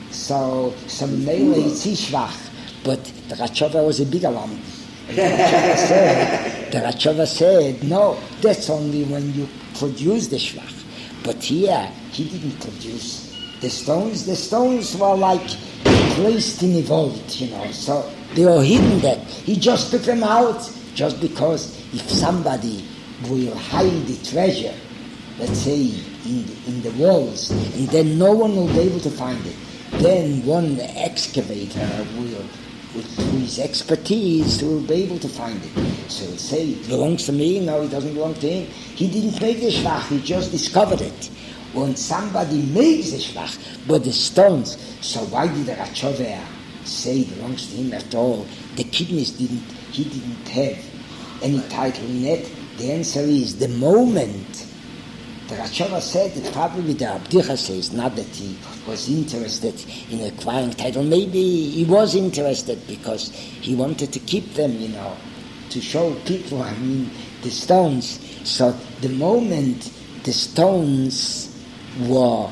so some Mele it's Ishvach, but the Ratshova was a bigger London. The Ratshova said, the Ratshova said, no, that's only when you produce the Shvach. But here, he didn't produce the stones. The stones were like placed in a vault, you know, so they were hidden there. He just took them out, just because if somebody will hide the treasure, let's say, in the, in the walls, and then no one will be able to find it, then one excavator will, with his expertise, will be able to find it. So he'll say, it belongs to me, no, it doesn't belong to him. He didn't make the Shvach, he just discovered it. When somebody makes the Shvach, but the stones, so why did the Ratshova say it belongs to him after all? The kidneys didn't, he didn't have any title in it. The answer is, the moment the Ratshova said that probably the Abdicha says, not that he was interested in acquiring title. Maybe he was interested because he wanted to keep them, you know, to show people, I mean, the stones. So the moment the stones were,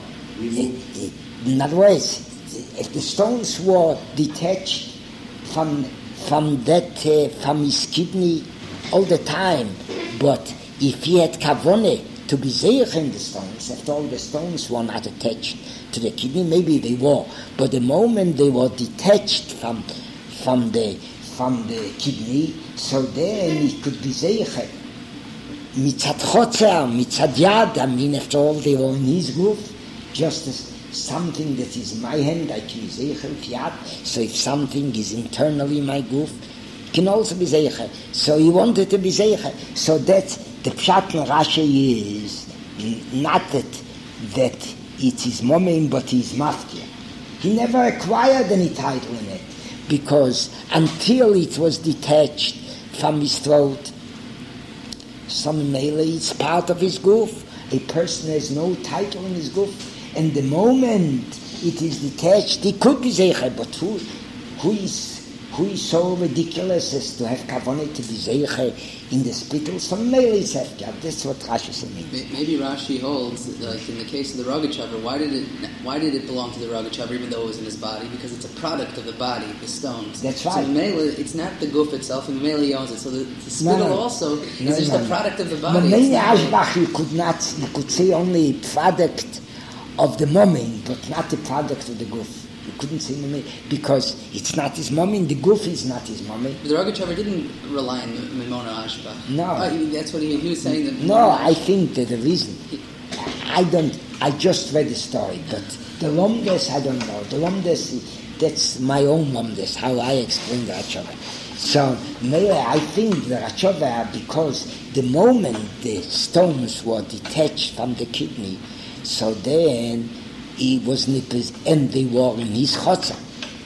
in other words, if the stones were detached from from that, uh, from his kidney all the time, but if he had kavone to be zeich in the stones, after all the stones were not attached to the kidney, maybe they were, but the moment they were detached from from the from the kidney, so then he could be zeich mitzad chotzer, mitzad yad. I mean, after all they were in his roof, just as something that is in my hand, I can be zeicher with yad. So if something is internally in my goof, it can also be zeicher. So he wanted to be zeicher. So that the pshat in Rashi is not that that it is momen, but he is maftir. He never acquired any title in it, because until it was detached from his throat, some mele, it's part of his goof. A person has no title in his goof. And the moment it is detached, he could be zeicher, but who, who is who is so ridiculous as to have kavanah to be zeicher in the spittle? Some mele is hefker. That's what Rashi means. Maybe Rashi holds, like in the case of the Rogachover, why did it why did it belong to the Rogachover even though it was in his body? Because it's a product of the body, the stones. That's right. So mele, it's not the goof itself, and the mele owns it. So the, the spittle no, no. also no, is just no, a product no. of the body. Momeni Ashbach, you could not, you could say only product of the momen, but not the product of the goof. You couldn't say momen because it's not his momen. The goof is not his momen. But the Rogachover didn't rely on Mimona Ashbach. No, oh, that's what he, he was saying. That no, I think that the reason I don't. I just read the story, but the Lomdes I don't know. The Lomdes, that's my own Lomdes. How I explain the Ratshova. So maybe I think the Ratshova, because the moment the stones were detached from the kidney, so then he was nippers and they were in his chotzer.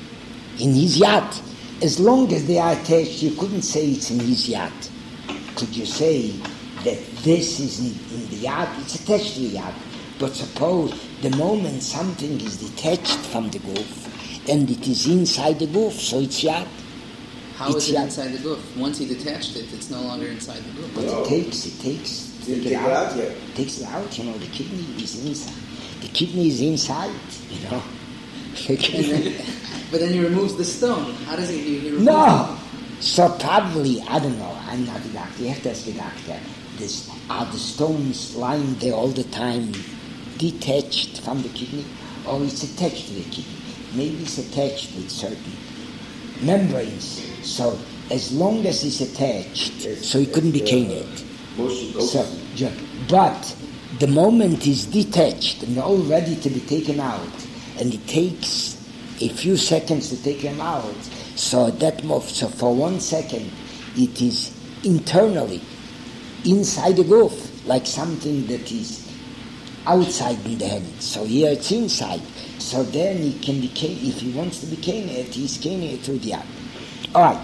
in his yard. As long as they are attached, you couldn't say it's in his yard. Could you say that this is in, in the yard? It's attached to the yard. But suppose the moment something is detached from the goof, and it is inside the goof, so it's yard. How it's is it yard. inside the goof? Once he detached it, it's no longer inside the goof. But No. it takes, it takes, You it take it out, yeah. takes it out, you know, the kidney is inside. The kidney is inside, you know. The And kidney- then, but then he removes the stone. How does he, he, he remove No! So probably, I don't know, I'm not the doctor, you have to ask the doctor. This, are the stones lying there all the time detached from the kidney, or it's attached to the kidney? Maybe it's attached with certain membranes. So as long as it's attached, so it couldn't be cleaned. So, ju- but the moment is detached and all ready to be taken out, and it takes a few seconds to take them out, so that mo- so for one second it is internally inside the goof, like something that is outside in the hand. So here it's inside. So then he can be, if he wants to be cane it, he's caning it through the eye. All right.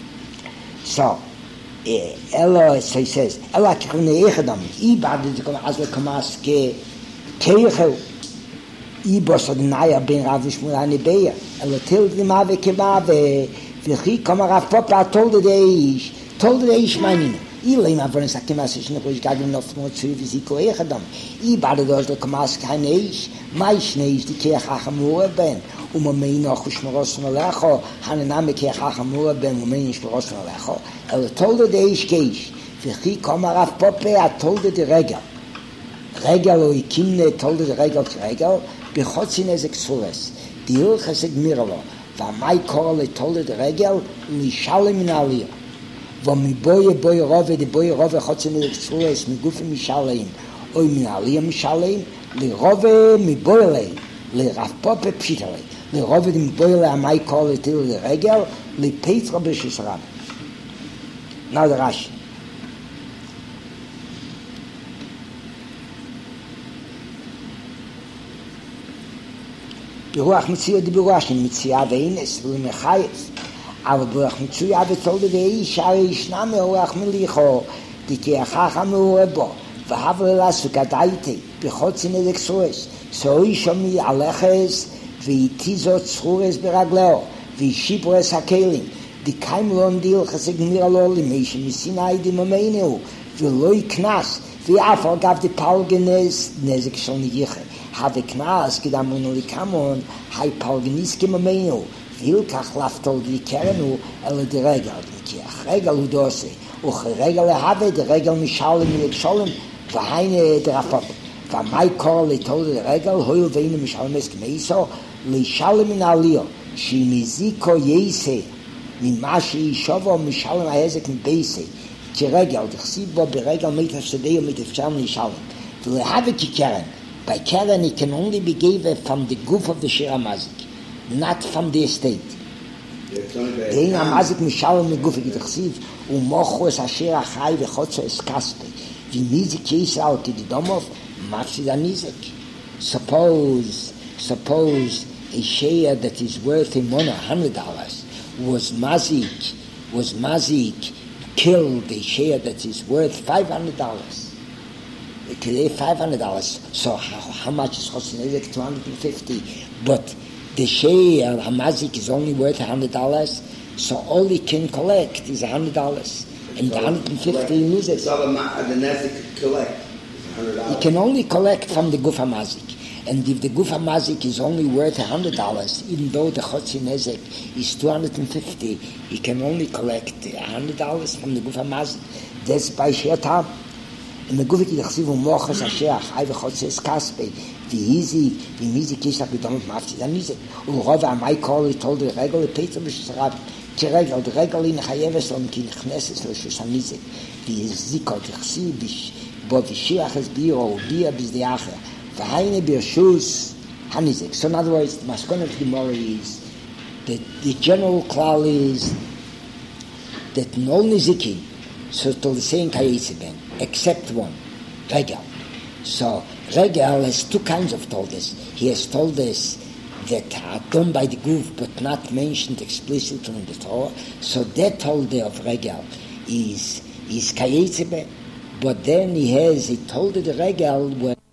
So, eh, Ella, so he says, Ella kikune echadam, I bade de koma azle komas ke keichel, I bosa de naya ben Rav Shmuel Nebeya, Ella til di mave ke mave, v'chi koma Rav Papa told the ish, told the ish manina. I leim avon sa kemas ish ne koish gagim nof mo tsu viziko echadam. I bade de azle komas kein ish, mai shne ish di keach achamur ben. ומאמין אחושמרוס מלאכו הננם כחכם מורבן ומאמין שמרוס מלאכו אלא תולדה דאיש קייש וכי כמה רב פופה התולדה דרגל רגל או הקימנה תולדה דרגל כרגל בחוצי נזק סורס דיור חסק מירה לו ומאי קורא לתולדה דרגל לשלם מן העליה ומבוי בוי רובה דבוי רובה חוצי נזק סורס מגופי משלם או מן העליה משלם לרובה מבוי להם לרב פופה פשיטה להם לרובד עם בוילה המאי קול לטיל לרגל, לפטרה בשיסרם. Now the Rashi. ברוח מציאה דברוח, מציאה ואינס, ולמחייף. אבל ברוח מצויה ותולדה דאיש, שהרי ישנה מאורח מליחו, דכיחך המאורה בו, והבל לסו גדייתי, בחוצי נדק סורס, סוי שומי הלכס, ויתיזות סחורס ברגלו, וישיברס הכלים, דקיים לא נדיל חסק מיר לו למי שמסיני דממנו, ולא יקנס, ואף על גב דפלגנס נזק של נגיחה. הווה קנס כדמונו לקמון, היי פלגניס כממנו, וילקח לפתול דקרנו אלה דרגל, וכיח רגל הוא דוסה, וכרגל להווה דרגל משלם מלקשולם, והיינה דרפות. ומאי קורא לתולד הרגל, הויל ואינו משלמס כמייסו, לשלם מן העליו, שמזיקו יעשה, ממה שישובו משלם ההזק מבייסה, כרגל, דכסיב בו ברגל מתפסדי ומתפשר לשלם. ולהווה כקרן, by Karen it can only be given from the goof of the Shir HaMazik, not from the estate. דהין המזיק משלם מגוף הגדכסיב, ומוכו את השיר החי וחוצו את כספי, וניזיק יסר כדדומוב, מפסיד הניזק. Suppose, suppose a share that is worth a one hundred dollars was mazik, was mazik killed a share that is worth five hundred dollars. Today five hundred dollars. So how, how much is Chosinezek? two hundred fifty. But the share Hamazik is only worth one hundred dollars. So all he can collect is one hundred dollars. And the one hundred fifty he loses. So the, the Nezik could collect one hundred dollars. He can only collect from the Guf HaMazik. And if the Guf HaMazik is only worth one hundred dollars, even though the Chotzi Nezek is two hundred fifty, he can only collect one hundred dollars from the Guf HaMazik. That's by Share Tam. In the Gufik Yachsiv Mochas Asher Achai V'Chotzes Kaspe V'Hizi V'Mizi Kishak V'Domot Mafti Zanizik U'Rov Amai Kol told the Regel Peter B'Shizarab Kiregel the Regel in Chayeves Lom Ki Nechneses L'Shus Hanizik V'Hizikot Yachsiv Bo V'Shiach Es Biro U'Bia B'Zdeacher V'Haine B'Shus Hanizik. So in other words, the Maskon of the Gemara is that the general klal is that no Nizikim so to the same Kayetziben except one, Regel. So, Regel has two kinds of toldes. He has toldes that are done by the goof but not mentioned explicitly in the Torah. So that holder of Regal is is Kayetzebe, but then he has, he told the Regal when